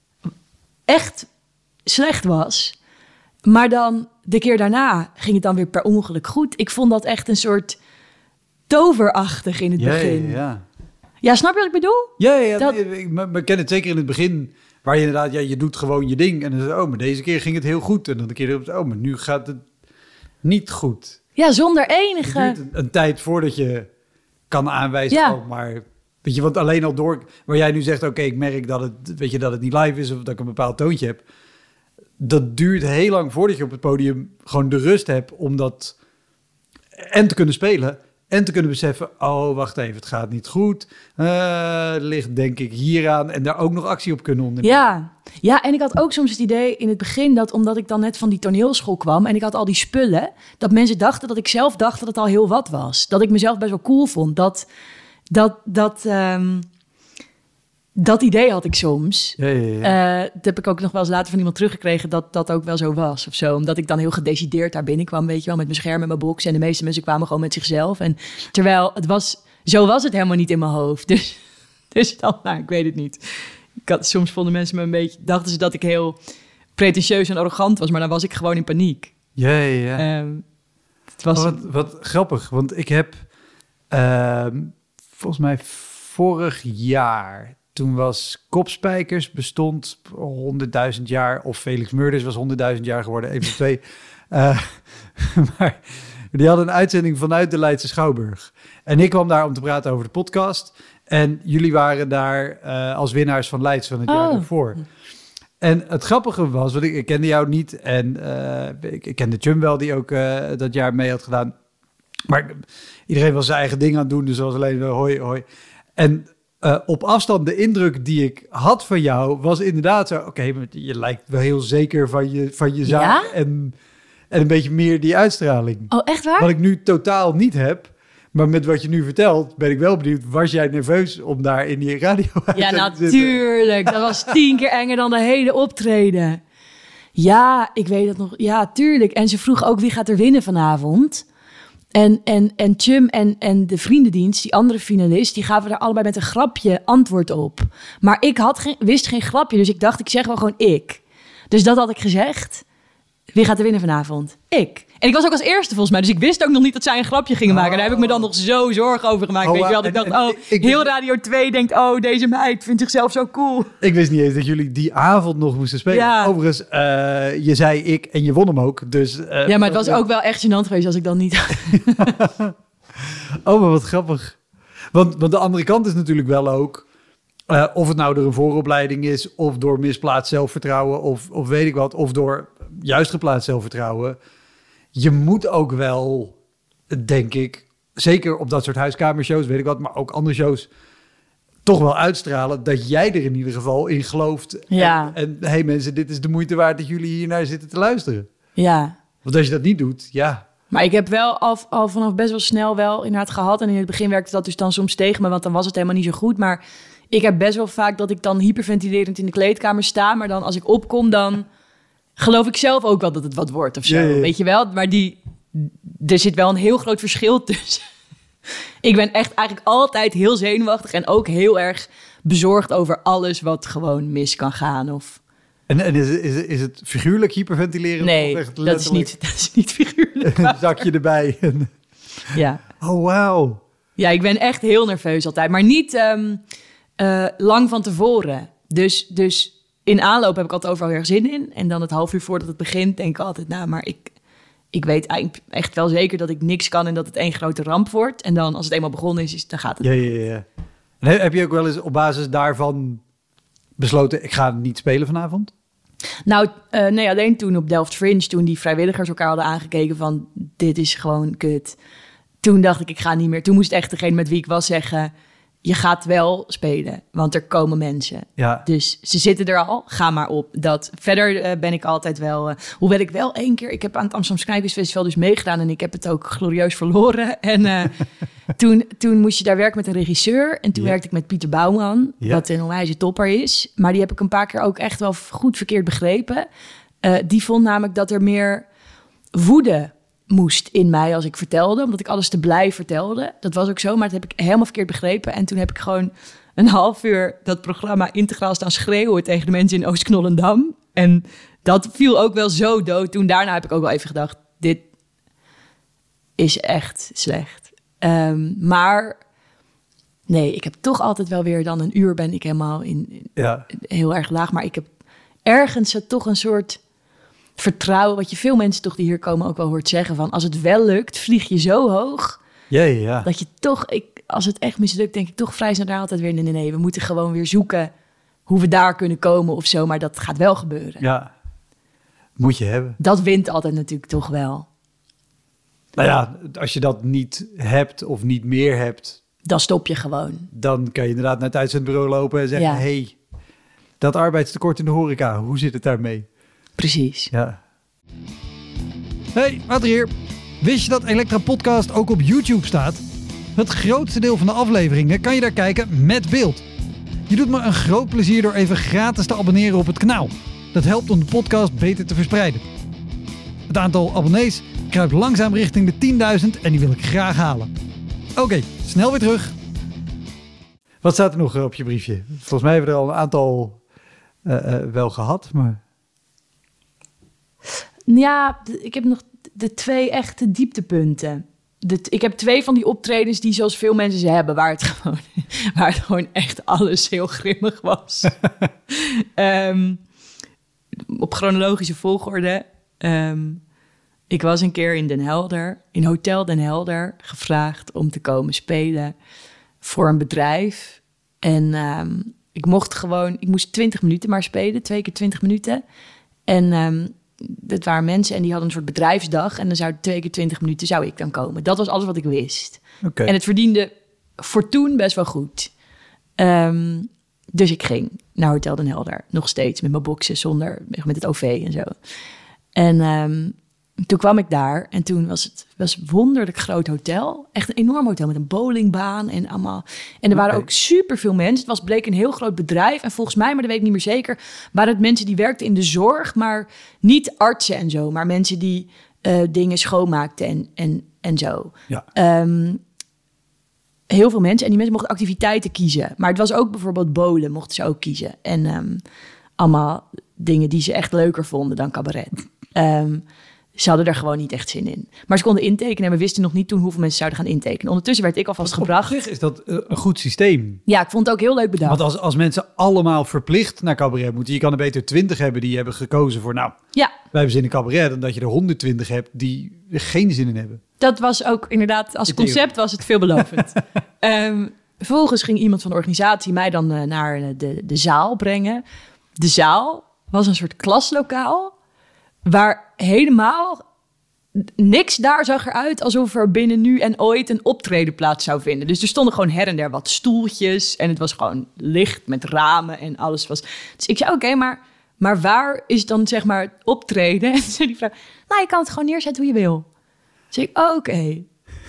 echt slecht was. Maar dan de keer daarna ging het dan weer per ongeluk goed. Ik vond dat echt een soort toverachtig in het begin. Ja, snap je wat ik bedoel? Ja. Ik ken het zeker in het begin, waar je inderdaad, je doet gewoon je ding. En dan zeg je, maar deze keer ging het heel goed. En dan de keer erop, maar nu gaat het niet goed. Ja, zonder enige... Het duurt een tijd voordat je kan aanwijzen, maar... Weet je, want alleen al door... Waar jij nu zegt, oké, ik merk dat het niet live is of dat ik een bepaald toontje heb. Dat duurt heel lang voordat je op het podium gewoon de rust hebt om dat en te kunnen spelen en te kunnen beseffen, oh, wacht even, het gaat niet goed. Ligt denk ik hieraan en daar ook nog actie op kunnen ondernemen. Ja, en ik had ook soms het idee in het begin dat, omdat ik dan net van die toneelschool kwam en ik had al die spullen, dat mensen dachten dat ik zelf dacht dat het al heel wat was. Dat ik mezelf best wel cool vond. Dat idee had ik soms. Ja. Dat heb ik ook nog wel eens later van iemand teruggekregen dat dat ook wel zo was of zo. Omdat ik dan heel gedecideerd daar binnenkwam, weet je wel, met mijn scherm en mijn box. En de meeste mensen kwamen gewoon met zichzelf. En terwijl zo was het helemaal niet in mijn hoofd. Dus dan, ik weet het niet. Soms vonden mensen me een beetje, dachten ze dat ik heel pretentieus en arrogant was, maar dan was ik gewoon in paniek. Ja. Het was... Wat grappig, want ik heb volgens mij vorig jaar, toen was Kopspijkers bestond 100.000 jaar, of Felix Murders was 100.000 jaar geworden, even twee. Maar die hadden een uitzending vanuit de Leidse Schouwburg. En ik kwam daar om te praten over de podcast. En jullie waren daar als winnaars van Leids van het jaar ervoor. En het grappige was, want ik kende jou niet en ik kende Chum wel, die ook dat jaar mee had gedaan. Maar iedereen was zijn eigen ding aan het doen, dus was alleen hoi. En op afstand de indruk die ik had van jou was inderdaad zo... Oké, je lijkt wel heel zeker van je zaak. Ja? En een beetje meer die uitstraling. Oh, echt waar? Wat ik nu totaal niet heb. Maar met wat je nu vertelt, ben ik wel benieuwd. Was jij nerveus om daar in die radio Ja, te zitten? natuurlijk. Dat was 10 keer enger dan de hele optreden. Ja, ik weet het nog. Ja, tuurlijk. En ze vroeg ook wie gaat er winnen vanavond. En Chum en de vriendendienst, die andere finalist, die gaven er allebei met een grapje antwoord op. Maar ik wist geen grapje, dus ik dacht, ik zeg wel gewoon ik. Dus dat had ik gezegd. Wie gaat er winnen vanavond? Ik. En ik was ook als eerste volgens mij, dus ik wist ook nog niet dat zij een grapje gingen maken. En daar heb ik me dan nog zo zorgen over gemaakt. Weet je wel? Ik dacht, heel Radio 2 denkt, deze meid vindt zichzelf zo cool. Ik wist niet eens dat jullie die avond nog moesten spelen. Ja. Overigens, je zei ik en je won hem ook. Dus, ja, maar het was ook wel echt gênant geweest als ik dan niet... Oh, maar wat grappig. Want de andere kant is natuurlijk wel ook... of het nou door een vooropleiding is... of door misplaatst zelfvertrouwen... of weet ik wat... of door juist geplaatst zelfvertrouwen... Je moet ook wel, denk ik... zeker op dat soort huiskamershows, weet ik wat... maar ook andere shows... toch wel uitstralen dat jij er in ieder geval in gelooft. Ja. En hey mensen, dit is de moeite waard dat jullie hier naar zitten te luisteren. Ja. Want als je dat niet doet, ja... Maar ik heb wel al vanaf best wel snel wel inderdaad gehad. En in het begin werkte dat dus dan soms tegen me, want dan was het helemaal niet zo goed. Maar ik heb best wel vaak dat ik dan hyperventilerend in de kleedkamer sta. Maar dan als ik opkom, dan geloof ik zelf ook wel dat het wat wordt of zo. Ja. Weet je wel? Maar er zit wel een heel groot verschil tussen. Ik ben echt eigenlijk altijd heel zenuwachtig en ook heel erg bezorgd over alles wat gewoon mis kan gaan of... En is het figuurlijk hyperventileren? Nee, of echt dat is niet figuurlijk. een zakje erbij. Ja. Oh, wauw. Ja, ik ben echt heel nerveus altijd. Maar niet lang van tevoren. Dus in aanloop heb ik altijd overal heel erg zin in. En dan het half uur voordat het begint denk ik altijd... nou, maar ik weet eigenlijk echt wel zeker dat ik niks kan... en dat het één grote ramp wordt. En dan als het eenmaal begonnen is dan gaat het. Ja. En heb je ook wel eens op basis daarvan besloten... ik ga niet spelen vanavond? Nou, nee, alleen toen op Delft Fringe... toen die vrijwilligers elkaar hadden aangekeken van... dit is gewoon kut. Toen dacht ik ga niet meer. Toen moest echt degene met wie ik was zeggen... je gaat wel spelen, want er komen mensen. Ja. Dus ze zitten er al, ga maar op. Verder ben ik altijd wel... hoewel ik wel 1 keer... Ik heb aan het Amsterdamse Kijkersfestival dus meegedaan... en ik heb het ook glorieus verloren. En toen moest je daar werken met een regisseur. En toen werkte ik met Pieter Bouwman... wat een onwijze topper is. Maar die heb ik een paar keer ook echt wel goed verkeerd begrepen. Die vond namelijk dat er meer woede moest in mij als ik vertelde, omdat ik alles te blij vertelde. Dat was ook zo, maar dat heb ik helemaal verkeerd begrepen. En toen heb ik gewoon een half uur dat programma integraal staan schreeuwen tegen de mensen in Oost-Knollendam. En dat viel ook wel zo dood. Toen daarna heb ik ook wel even gedacht, dit is echt slecht. Maar nee, ik heb toch altijd wel weer dan 1 uur ben ik helemaal heel erg laag. Maar ik heb ergens toch een soort vertrouwen, wat je veel mensen toch die hier komen ook wel hoort zeggen van als het wel lukt, vlieg je zo hoog. Ja. Dat je toch, als het echt mislukt, denk ik toch vrij snel daar altijd weer nee, we moeten gewoon weer zoeken hoe we daar kunnen komen of zo, maar dat gaat wel gebeuren. Ja, moet je hebben. Dat wint altijd natuurlijk toch wel. Nou ja, als je dat niet hebt of niet meer hebt, dan stop je gewoon. Dan kan je inderdaad naar het uitzendbureau lopen en zeggen, hey, dat arbeidstekort in de horeca, hoe zit het daarmee? Precies. Ja. Hey, Wouter hier. Wist je dat Elektra Podcast ook op YouTube staat? Het grootste deel van de afleveringen kan je daar kijken met beeld. Je doet me een groot plezier door even gratis te abonneren op het kanaal. Dat helpt om de podcast beter te verspreiden. Het aantal abonnees kruipt langzaam richting de 10.000 en die wil ik graag halen. Oké, snel weer terug. Wat staat er nog op je briefje? Volgens mij hebben we er al een aantal wel gehad, maar... Ja, ik heb nog de 2 echte dieptepunten. Ik heb 2 van die optredens die zoals veel mensen ze hebben... waar het gewoon echt alles heel grimmig was. Op chronologische volgorde. Ik was een keer in Den Helder, in Hotel Den Helder... gevraagd om te komen spelen voor een bedrijf. En ik moest 20 minuten maar spelen, 2 keer 20 minuten. En... dat waren mensen en die hadden een soort bedrijfsdag... en dan zou 2 keer 20 minuten zou ik dan komen. Dat was alles wat ik wist. Okay. En het verdiende voor toen best wel goed. Dus ik ging naar Hotel Den Helder. Nog steeds met mijn boxen, met het OV en zo. En toen kwam ik daar en toen was een wonderlijk groot hotel. Echt een enorm hotel met een bowlingbaan en allemaal. En er waren ook superveel mensen. Het bleek een heel groot bedrijf. En volgens mij, maar dat weet ik niet meer zeker, waren het mensen die werkten in de zorg, maar niet artsen en zo. Maar mensen die dingen schoonmaakten en zo. Ja. Heel veel mensen. En die mensen mochten activiteiten kiezen. Maar het was ook bijvoorbeeld bowlen, mochten ze ook kiezen. En allemaal dingen die ze echt leuker vonden dan cabaret. Ze hadden er gewoon niet echt zin in. Maar ze konden intekenen en we wisten nog niet toen hoeveel mensen zouden gaan intekenen. Ondertussen werd ik alvast gebracht. Op zich is dat een goed systeem. Ja, ik vond het ook heel leuk bedacht. Want als mensen allemaal verplicht naar cabaret moeten, je kan er beter 20 hebben die hebben gekozen voor, wij hebben zin in cabaret, dan dat je er 120 hebt die er geen zin in hebben. Dat was ook inderdaad, als concept was het veelbelovend. Vervolgens ging iemand van de organisatie mij dan naar de zaal brengen. De zaal was een soort klaslokaal waar helemaal niks daar zag eruit alsof er binnen nu en ooit een optreden plaats zou vinden. Dus er stonden gewoon her en der wat stoeltjes en het was gewoon licht met ramen en alles was. Dus ik zei, oké, maar waar is dan zeg maar het optreden? En toen zei die vrouw, je kan het gewoon neerzetten hoe je wil. Dus ik, oké.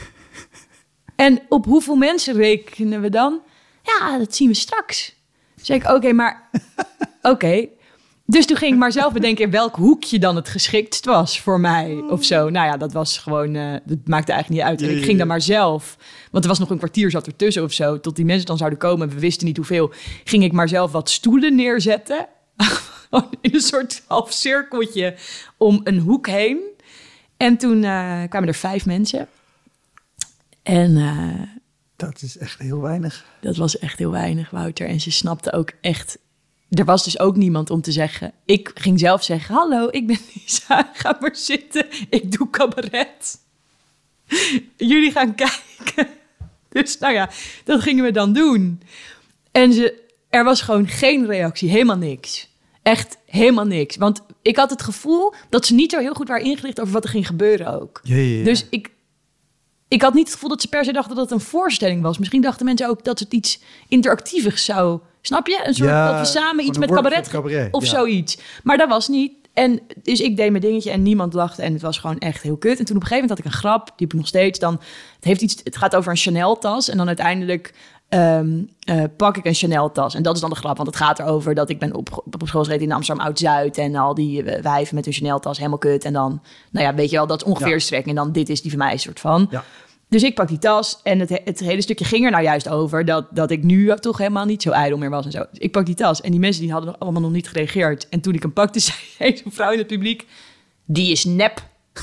En op hoeveel mensen rekenen we dan? Ja, dat zien we straks. Dus zei ik, oké. Dus toen ging ik maar zelf bedenken in welk hoekje dan het geschiktst was voor mij of zo. Nou ja, dat was gewoon, dat maakte eigenlijk niet uit. En ik ging dan maar zelf, want er was nog een kwartier zat ertussen of zo, tot die mensen dan zouden komen. We wisten niet hoeveel. Ging ik maar zelf wat stoelen neerzetten. In een soort half cirkeltje om een hoek heen. En toen kwamen er 5 mensen. En dat is echt heel weinig. Dat was echt heel weinig, Wouter. En ze snapte ook echt. Er was dus ook niemand om te zeggen. Ik ging zelf zeggen, hallo, ik ben Lisa, ga maar zitten. Ik doe cabaret. Jullie gaan kijken. Dus nou ja, dat gingen we dan doen. En er was gewoon geen reactie, helemaal niks. Echt helemaal niks. Want ik had het gevoel dat ze niet zo heel goed waren ingelicht over wat er ging gebeuren ook. Ja. Dus ik had niet het gevoel dat ze per se dachten dat het een voorstelling was. Misschien dachten mensen ook dat het iets interactiefs zou. Snap je? Een soort dat we samen iets met cabaret of zoiets. Maar dat was niet. En dus ik deed mijn dingetje en niemand lachte. En het was gewoon echt heel kut. En toen op een gegeven moment had ik een grap. Die heb ik nog steeds. Dan, het gaat over een Chanel-tas. En dan uiteindelijk pak ik een Chanel-tas. En dat is dan de grap. Want het gaat erover dat ik ben op school gezeten in Amsterdam Oud-Zuid. En al die wijven met hun Chanel-tas helemaal kut. En dan, nou ja, weet je wel, dat is ongeveer de strekking. En dan dit is die van mij soort van. Ja. Dus ik pak die tas en het hele stukje ging er nou juist over dat ik nu toch helemaal niet zo ijdel meer was en zo. Dus ik pak die tas en die mensen die hadden allemaal nog niet gereageerd. En toen ik hem pakte, zei een vrouw in het publiek, die is nep.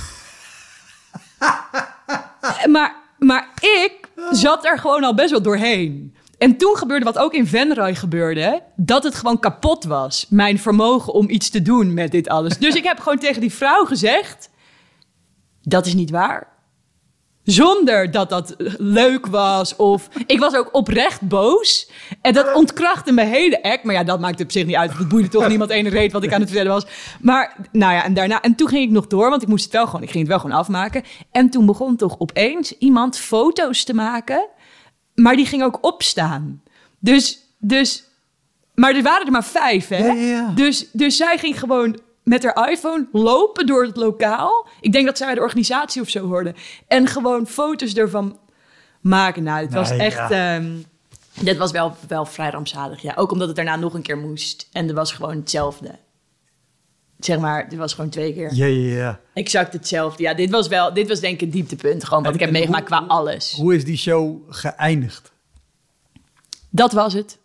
maar ik zat er gewoon al best wel doorheen. En toen gebeurde wat ook in Venray gebeurde, dat het gewoon kapot was. Mijn vermogen om iets te doen met dit alles. Dus ik heb gewoon tegen die vrouw gezegd, dat is niet waar. Zonder dat dat leuk was. Of ik was ook oprecht boos. En dat ontkrachtte mijn hele act. Maar ja, dat maakte op zich niet uit. Het boeide toch niemand ene reet wat ik aan het vertellen was. Maar nou ja, en daarna. En toen ging ik nog door. Want ik moest het wel gewoon. Ik ging het wel gewoon afmaken. En toen begon toch opeens iemand foto's te maken. Maar die ging ook opstaan. Dus maar er waren er maar 5, hè? Ja. Dus zij ging gewoon met haar iPhone lopen door het lokaal. Ik denk dat zij bij de organisatie of zo hoorde. En gewoon foto's ervan maken. Nou, het was echt. Dit was wel vrij rampzalig. Ja. Ook omdat het daarna nog een keer moest. En er was gewoon hetzelfde. Zeg maar, dit was gewoon 2 keer. Ja. Exact hetzelfde. Ja, dit was denk ik een dieptepunt. Gewoon wat ik heb meegemaakt qua alles. Hoe is die show geëindigd? Dat was het.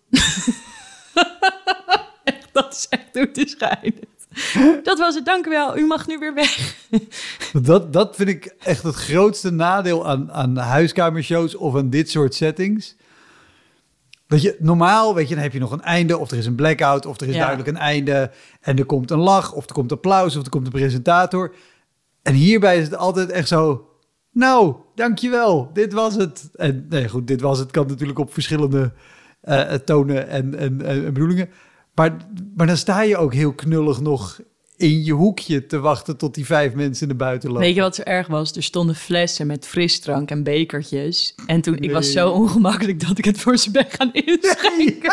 Dat is echt hoe het is geëindigd. Dat was het, dank u wel. U mag nu weer weg. Dat vind ik echt het grootste nadeel aan huiskamershows of aan dit soort settings. Dat je normaal, dan heb je nog een einde of er is een blackout of er is duidelijk een einde en er komt een lach of er komt applaus of er komt een presentator. En hierbij is het altijd echt zo, nou, dankjewel, dit was het. En nee, goed, dit was het kan natuurlijk op verschillende tonen en bedoelingen. Maar dan sta je ook heel knullig nog in je hoekje te wachten tot die 5 mensen naar buiten lopen. Weet je wat zo erg was? Er stonden flessen met frisdrank en bekertjes. En toen, ik was zo ongemakkelijk dat ik het voor ze ben gaan inschenken.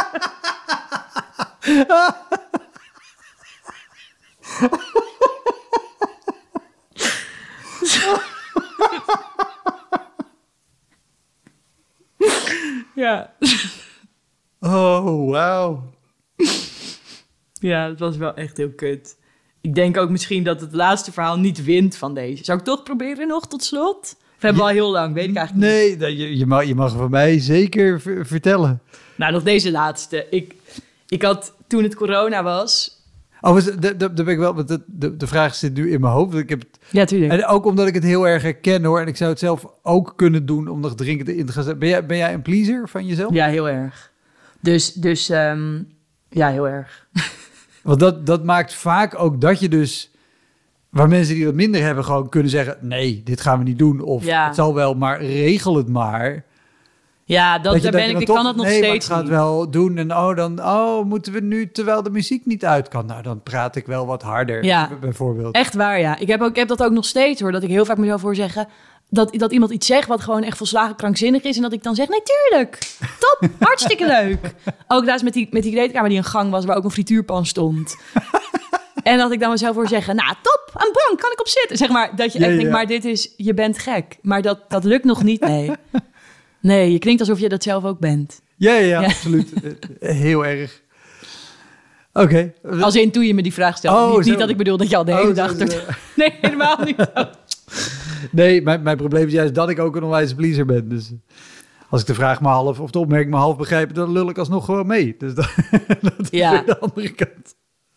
Ja. Oh, wauw. Ja, het was wel echt heel kut. Ik denk ook misschien dat het laatste verhaal niet wint van deze. Zou ik toch proberen nog tot slot? Of hebben we al heel lang? Weet ik eigenlijk niet. Nee, je mag van mij zeker vertellen. Nou, nog deze laatste. Ik had, toen het corona was... Oh, daar ben ik wel... De vraag zit nu in mijn hoofd. Ik heb het, Ja, tuurlijk. en ook omdat ik het heel erg herken, hoor. En ik zou het zelf ook kunnen doen om nog drinken in te gaan zetten. Ben jij een pleaser van jezelf? Ja, heel erg. Dus ja, heel erg. Want dat maakt vaak ook dat je dus... Waar mensen die wat minder hebben gewoon kunnen zeggen... Nee, dit gaan we niet doen. Of het zal wel, maar regel het maar. Ja, ik kan het nog steeds maar ik ga het wel doen. En moeten we nu, terwijl de muziek niet uit kan. Nou, dan praat ik wel wat harder, bijvoorbeeld. Echt waar, ja. Ik heb dat ook nog steeds, hoor. Dat ik heel vaak mezelf hoor zeggen... Dat iemand iets zegt wat gewoon echt volslagen krankzinnig is... en dat ik dan zeg, nee, tuurlijk. Top, hartstikke leuk. Ook laatst met die kleedkamer die een gang was... waar ook een frituurpan stond. En dat ik dan mezelf hoor zeggen... nou, top, een bank, kan ik op zitten? Zeg maar, dat je echt denkt, maar dit is... je bent gek. Maar dat lukt nog niet, nee. Nee, je klinkt alsof je dat zelf ook bent. Ja, absoluut. Heel erg. Oké. Als in toen je me die vraag stelde. Niet dat ik bedoel dat je al de hele dag... Nee, helemaal niet. Nee, mijn probleem is juist dat ik ook een onwijs pleaser ben. Dus als ik de vraag maar half of de opmerking maar half begrijp... dan lul ik alsnog gewoon mee. Dus dat is weer de andere kant.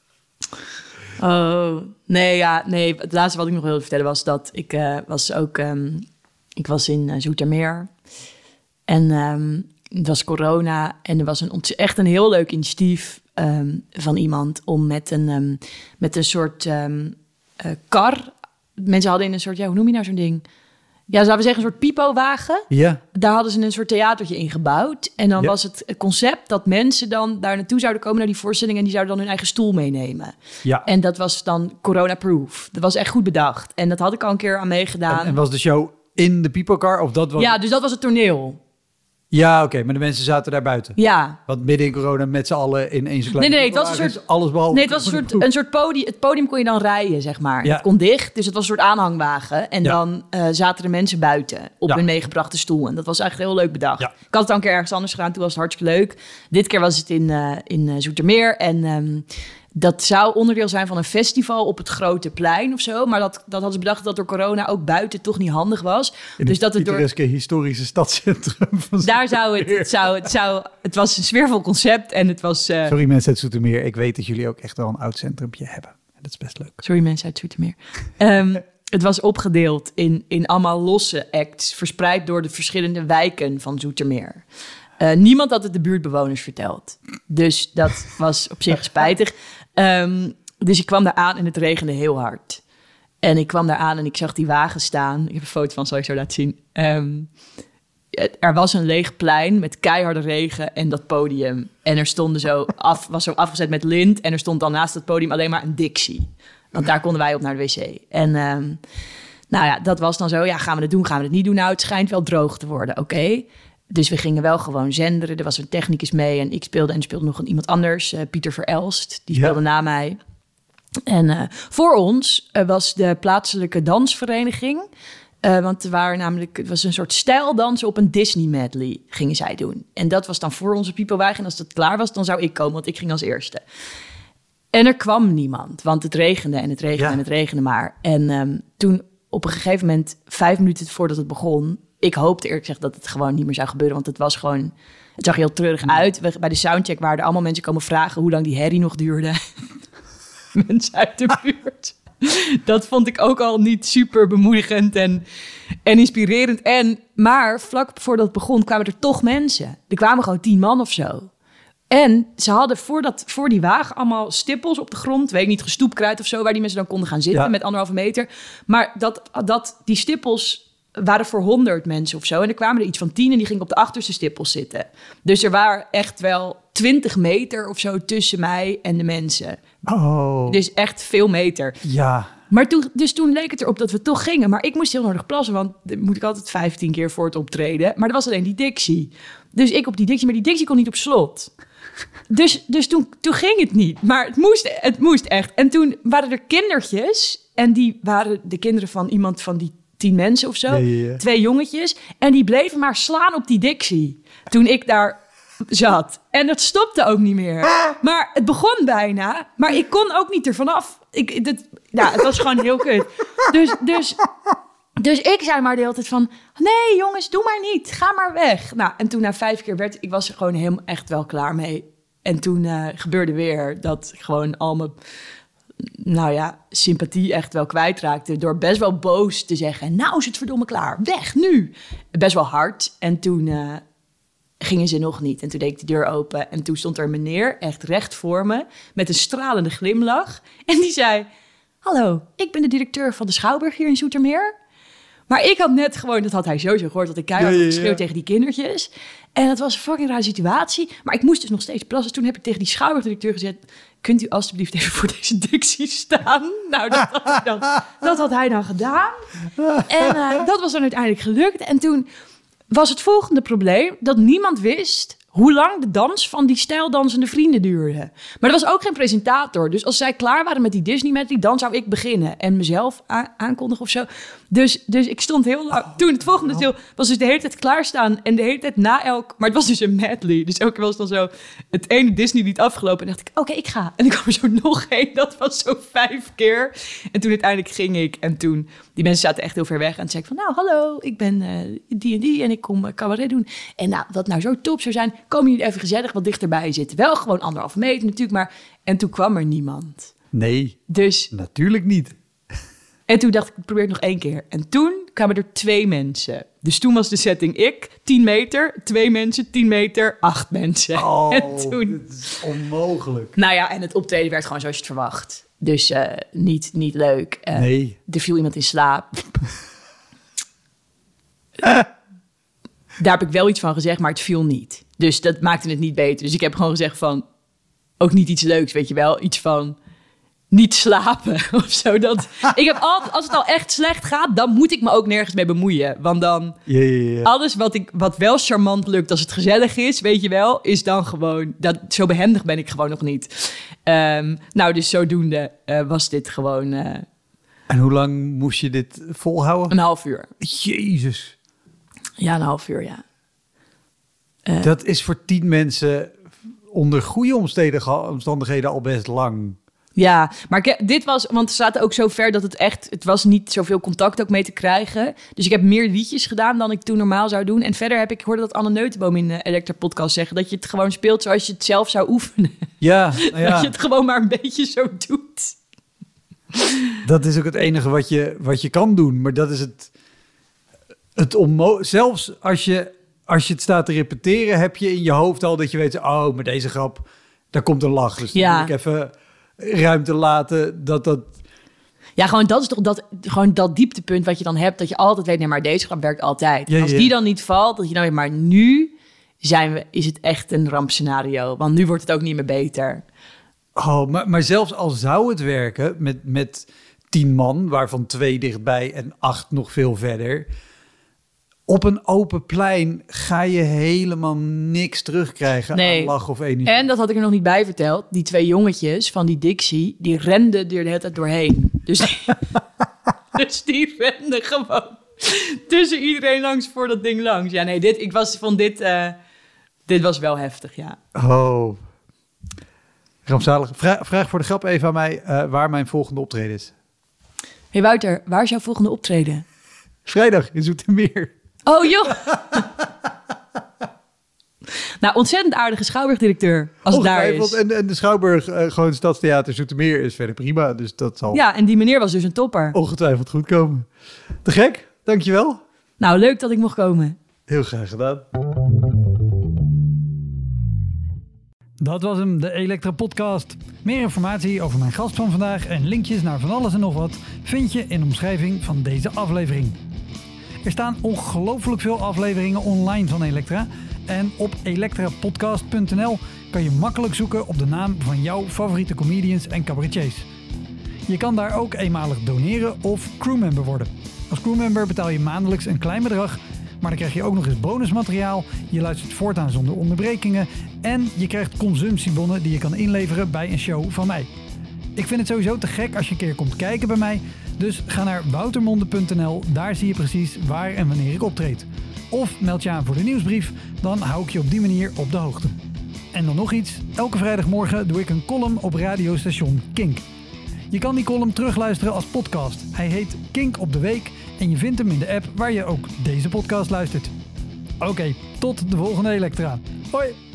Oh, nee. Het laatste wat ik nog wilde vertellen was dat ik ik was in Zoetermeer. En het was corona en er was echt een heel leuk initiatief van iemand... om met een soort kar... Mensen hadden in een soort, hoe noem je nou zo'n ding? Ja, zouden we zeggen een soort pipowagen. Ja. Daar hadden ze een soort theatertje in gebouwd. En dan was het concept dat mensen dan daar naartoe zouden komen... naar die voorstelling en die zouden dan hun eigen stoel meenemen. Ja. En dat was dan corona-proof. Dat was echt goed bedacht. En dat had ik al een keer aan meegedaan. En was de show in de pipocar? Of dat was... Ja, dus dat was het toneel. Ja, oké, maar de mensen zaten daar buiten. Ja. Want midden in corona met z'n allen in één kleine... Nee, het was een soort... Alles behalve... Nee, het was een soort podium. Het podium kon je dan rijden, zeg maar. Ja. Het kon dicht, dus het was een soort aanhangwagen. En dan zaten de mensen buiten op hun meegebrachte stoel. En dat was eigenlijk heel leuk bedacht. Ja. Ik had het al een keer ergens anders gedaan, toen was het hartstikke leuk. Dit keer was het in Zoetermeer. En dat zou onderdeel zijn van een festival op het Grote Plein of zo. Maar dat hadden ze bedacht dat door corona ook buiten toch niet handig was. In dus dat het pittoreske historische stadscentrum van daar het was een sfeervol concept en het was... Sorry mensen uit Zoetermeer, ik weet dat jullie ook echt wel een oud centrumpje hebben. En dat is best leuk. Sorry mensen uit Zoetermeer. Het was opgedeeld in allemaal losse acts, verspreid door de verschillende wijken van Zoetermeer. Niemand had het de buurtbewoners verteld. Dus dat was op zich spijtig. Dus ik kwam daar aan en het regende heel hard. En ik kwam daar aan en ik zag die wagen staan. Ik heb een foto van, zal ik zo laten zien. Er was een leeg plein met keiharde regen en dat podium. En er stonden was zo afgezet met lint. En er stond dan naast het podium alleen maar een Dixie. Want daar konden wij op naar de wc. En nou ja, dat was dan zo. Ja, gaan we het doen, gaan we het niet doen? Nou, het schijnt wel droog te worden, oké. Dus we gingen wel gewoon zenderen. Er was een technicus mee en ik speelde. En er speelde nog iemand anders, Pieter Verelst. Die speelde na mij. En voor ons was de plaatselijke dansvereniging. Want het was een soort stijldansen op een Disney medley gingen zij doen. En dat was dan voor onze pipowagen. En als dat klaar was, dan zou ik komen, want ik ging als eerste. En er kwam niemand, want het regende en het regende en het regende maar. En toen op een gegeven moment, 5 minuten voordat het begon... Ik hoopte eerlijk gezegd dat het gewoon niet meer zou gebeuren. Want het was gewoon... Het zag heel treurig uit. Bij de soundcheck waren er allemaal mensen komen vragen... hoe lang die herrie nog duurde. Mensen uit de buurt. Dat vond ik ook al niet super bemoedigend en inspirerend. Maar vlak voordat het begon kwamen er toch mensen. Er kwamen gewoon 10 man of zo. En ze hadden voor die wagen allemaal stippels op de grond. Weet ik niet, gestoepkruid of zo... waar die mensen dan konden gaan zitten met 1,5 meter. Maar die stippels... waren voor 100 mensen of zo. En er kwamen er iets van 10 en die gingen op de achterste stippels zitten. Dus er waren echt wel 20 meter of zo tussen mij en de mensen. Oh. Dus echt veel meter. Ja. Maar toen leek het erop dat we toch gingen. Maar ik moest heel nodig plassen, want dan moet ik altijd 15 keer voor het optreden. Maar er was alleen die Dixie. Dus ik op die Dixie, maar die Dixie kon niet op slot. Dus toen ging het niet. Maar het moest echt. En toen waren er kindertjes. En die waren de kinderen van iemand van die 10 mensen of zo. Ja. 2 jongetjes. En die bleven maar slaan op die Dixie. Toen ik daar zat. En dat stopte ook niet meer. Maar het begon bijna. Maar ik kon ook niet ervan af. Het was gewoon heel kut. Dus ik zei maar de hele tijd van... Nee jongens, doe maar niet. Ga maar weg. Nou, en toen na 5 keer ik was er gewoon helemaal echt wel klaar mee. En toen gebeurde weer dat ik gewoon al mijn... sympathie echt wel kwijtraakte. Door best wel boos te zeggen... Nou is het verdomme klaar. Weg, nu. Best wel hard. En toen gingen ze nog niet. En toen deed ik de deur open. En toen stond er een meneer echt recht voor me... met een stralende glimlach. En die zei... Hallo, ik ben de directeur van de Schouwburg hier in Zoetermeer. Maar ik had net gewoon... Dat had hij sowieso gehoord. Dat ik keihard had geschreeuwd tegen die kindertjes. En dat was een fucking rare situatie. Maar ik moest dus nog steeds plassen. Toen heb ik tegen die Schouwburg-directeur gezegd... Kunt u alstublieft even voor deze Dixie staan? Nou, dat had hij dan gedaan. En dat was dan uiteindelijk gelukt. En toen was het volgende probleem... dat niemand wist hoe lang de dans van die stijldansende vrienden duurde. Maar er was ook geen presentator. Dus als zij klaar waren met die Disney-medley... dan zou ik beginnen en mezelf aankondigen of zo. Dus ik stond heel lang... Toen het volgende deel was dus de hele tijd klaarstaan... en de hele tijd na elk... Maar het was dus een medley. Dus elke keer was dan zo het ene Disney-lied afgelopen... en dacht ik, oké, ik ga. En ik kwam er zo nog één. Dat was zo 5 keer. En toen uiteindelijk ging ik. En toen... Die mensen zaten echt heel ver weg. En toen zei ik van, nou, hallo, ik ben die en die... en ik kom cabaret doen. En nou, wat nou zo top zou zijn... komen jullie even gezellig wat dichterbij zitten. Wel gewoon 1,5 meter natuurlijk, maar... En toen kwam er niemand. Nee, dus natuurlijk niet. En toen dacht ik probeer het nog 1 keer. En toen kwamen er 2 mensen. Dus toen was de setting ik, 10 meter, 2 mensen, 10 meter, 8 mensen. Oh, en toen... dit is onmogelijk. Nou ja, en het optreden werd gewoon zoals je het verwacht. Dus niet leuk. Nee. Er viel iemand in slaap. Daar heb ik wel iets van gezegd, maar het viel niet. Dus dat maakte het niet beter. Dus ik heb gewoon gezegd van... Ook niet iets leuks, weet je wel. Iets van... Niet slapen of zo. Ik heb altijd, als het al echt slecht gaat... dan moet ik me ook nergens mee bemoeien. Want dan... Ja. Alles wat wel charmant lukt als het gezellig is... weet je wel, is dan gewoon... Zo behendig ben ik gewoon nog niet. Nou, dus zodoende was dit gewoon... En hoe lang moest je dit volhouden? 1,5 uur. Jezus. Ja, 1,5 uur, ja. Dat is voor 10 mensen onder goede omstandigheden al best lang. Ja, maar dit was... Want het staat ook zo ver dat het was niet zoveel contact ook mee te krijgen. Dus ik heb meer liedjes gedaan dan ik toen normaal zou doen. En verder ik hoorde dat Anne Neutenboom in de Elektra podcast zeggen... dat je het gewoon speelt zoals je het zelf zou oefenen. Ja, nou ja. Dat je het gewoon maar een beetje zo doet. Dat is ook het enige wat je kan doen. Maar dat is zelfs als je het staat te repeteren... heb je in je hoofd al dat je weet... oh, met deze grap, daar komt een lach. Dus dan moet ik even ruimte laten dat... Ja, gewoon dat is toch gewoon dat dieptepunt wat je dan hebt... dat je altijd weet, nee, maar deze grap werkt altijd. Ja, als die dan niet valt, dat je dan weet... maar nu is het echt een rampscenario. Want nu wordt het ook niet meer beter. Oh, maar zelfs al zou het werken met 10 man... waarvan 2 dichtbij en 8 nog veel verder... Op een open plein ga je helemaal niks terugkrijgen aan lach of energie. En dat had ik er nog niet bij verteld. Die 2 jongetjes van die Dixie, die renden er de hele tijd doorheen. Dus die renden gewoon tussen iedereen langs voor dat ding langs. Ja, nee, dit was wel heftig, ja. Oh, rampzalig. Vraag voor de grap even aan mij waar mijn volgende optreden is. Hey Wouter, waar is jouw volgende optreden? Vrijdag in Zoetermeer. Oh joh! Nou, ontzettend aardige Schouwburg-directeur, als het daar is. En de Schouwburg, gewoon Stadstheater Zoetermeer, is verder prima. Dus dat zal ja, en die meneer was dus een topper. Ongetwijfeld goed komen. Te gek, dankjewel. Nou, leuk dat ik mocht komen. Heel graag gedaan. Dat was hem, de Elektra Podcast. Meer informatie over mijn gast van vandaag en linkjes naar van alles en nog wat... vind je in de omschrijving van deze aflevering. Er staan ongelooflijk veel afleveringen online van Elektra... En op elektrapodcast.nl kan je makkelijk zoeken op de naam van jouw favoriete comedians en cabaretiers. Je kan daar ook eenmalig doneren of crewmember worden. Als crewmember betaal je maandelijks een klein bedrag, maar dan krijg je ook nog eens bonusmateriaal. Je luistert voortaan zonder onderbrekingen en je krijgt consumptiebonnen die je kan inleveren bij een show van mij. Ik vind het sowieso te gek als je een keer komt kijken bij mij, dus ga naar woutermonde.nl, daar zie je precies waar en wanneer ik optreed. Of meld je aan voor de nieuwsbrief, dan hou ik je op die manier op de hoogte. En dan nog iets, elke vrijdagmorgen doe ik een column op radiostation Kink. Je kan die column terugluisteren als podcast. Hij heet Kink op de Week en je vindt hem in de app waar je ook deze podcast luistert. Oké, tot de volgende Elektra. Hoi!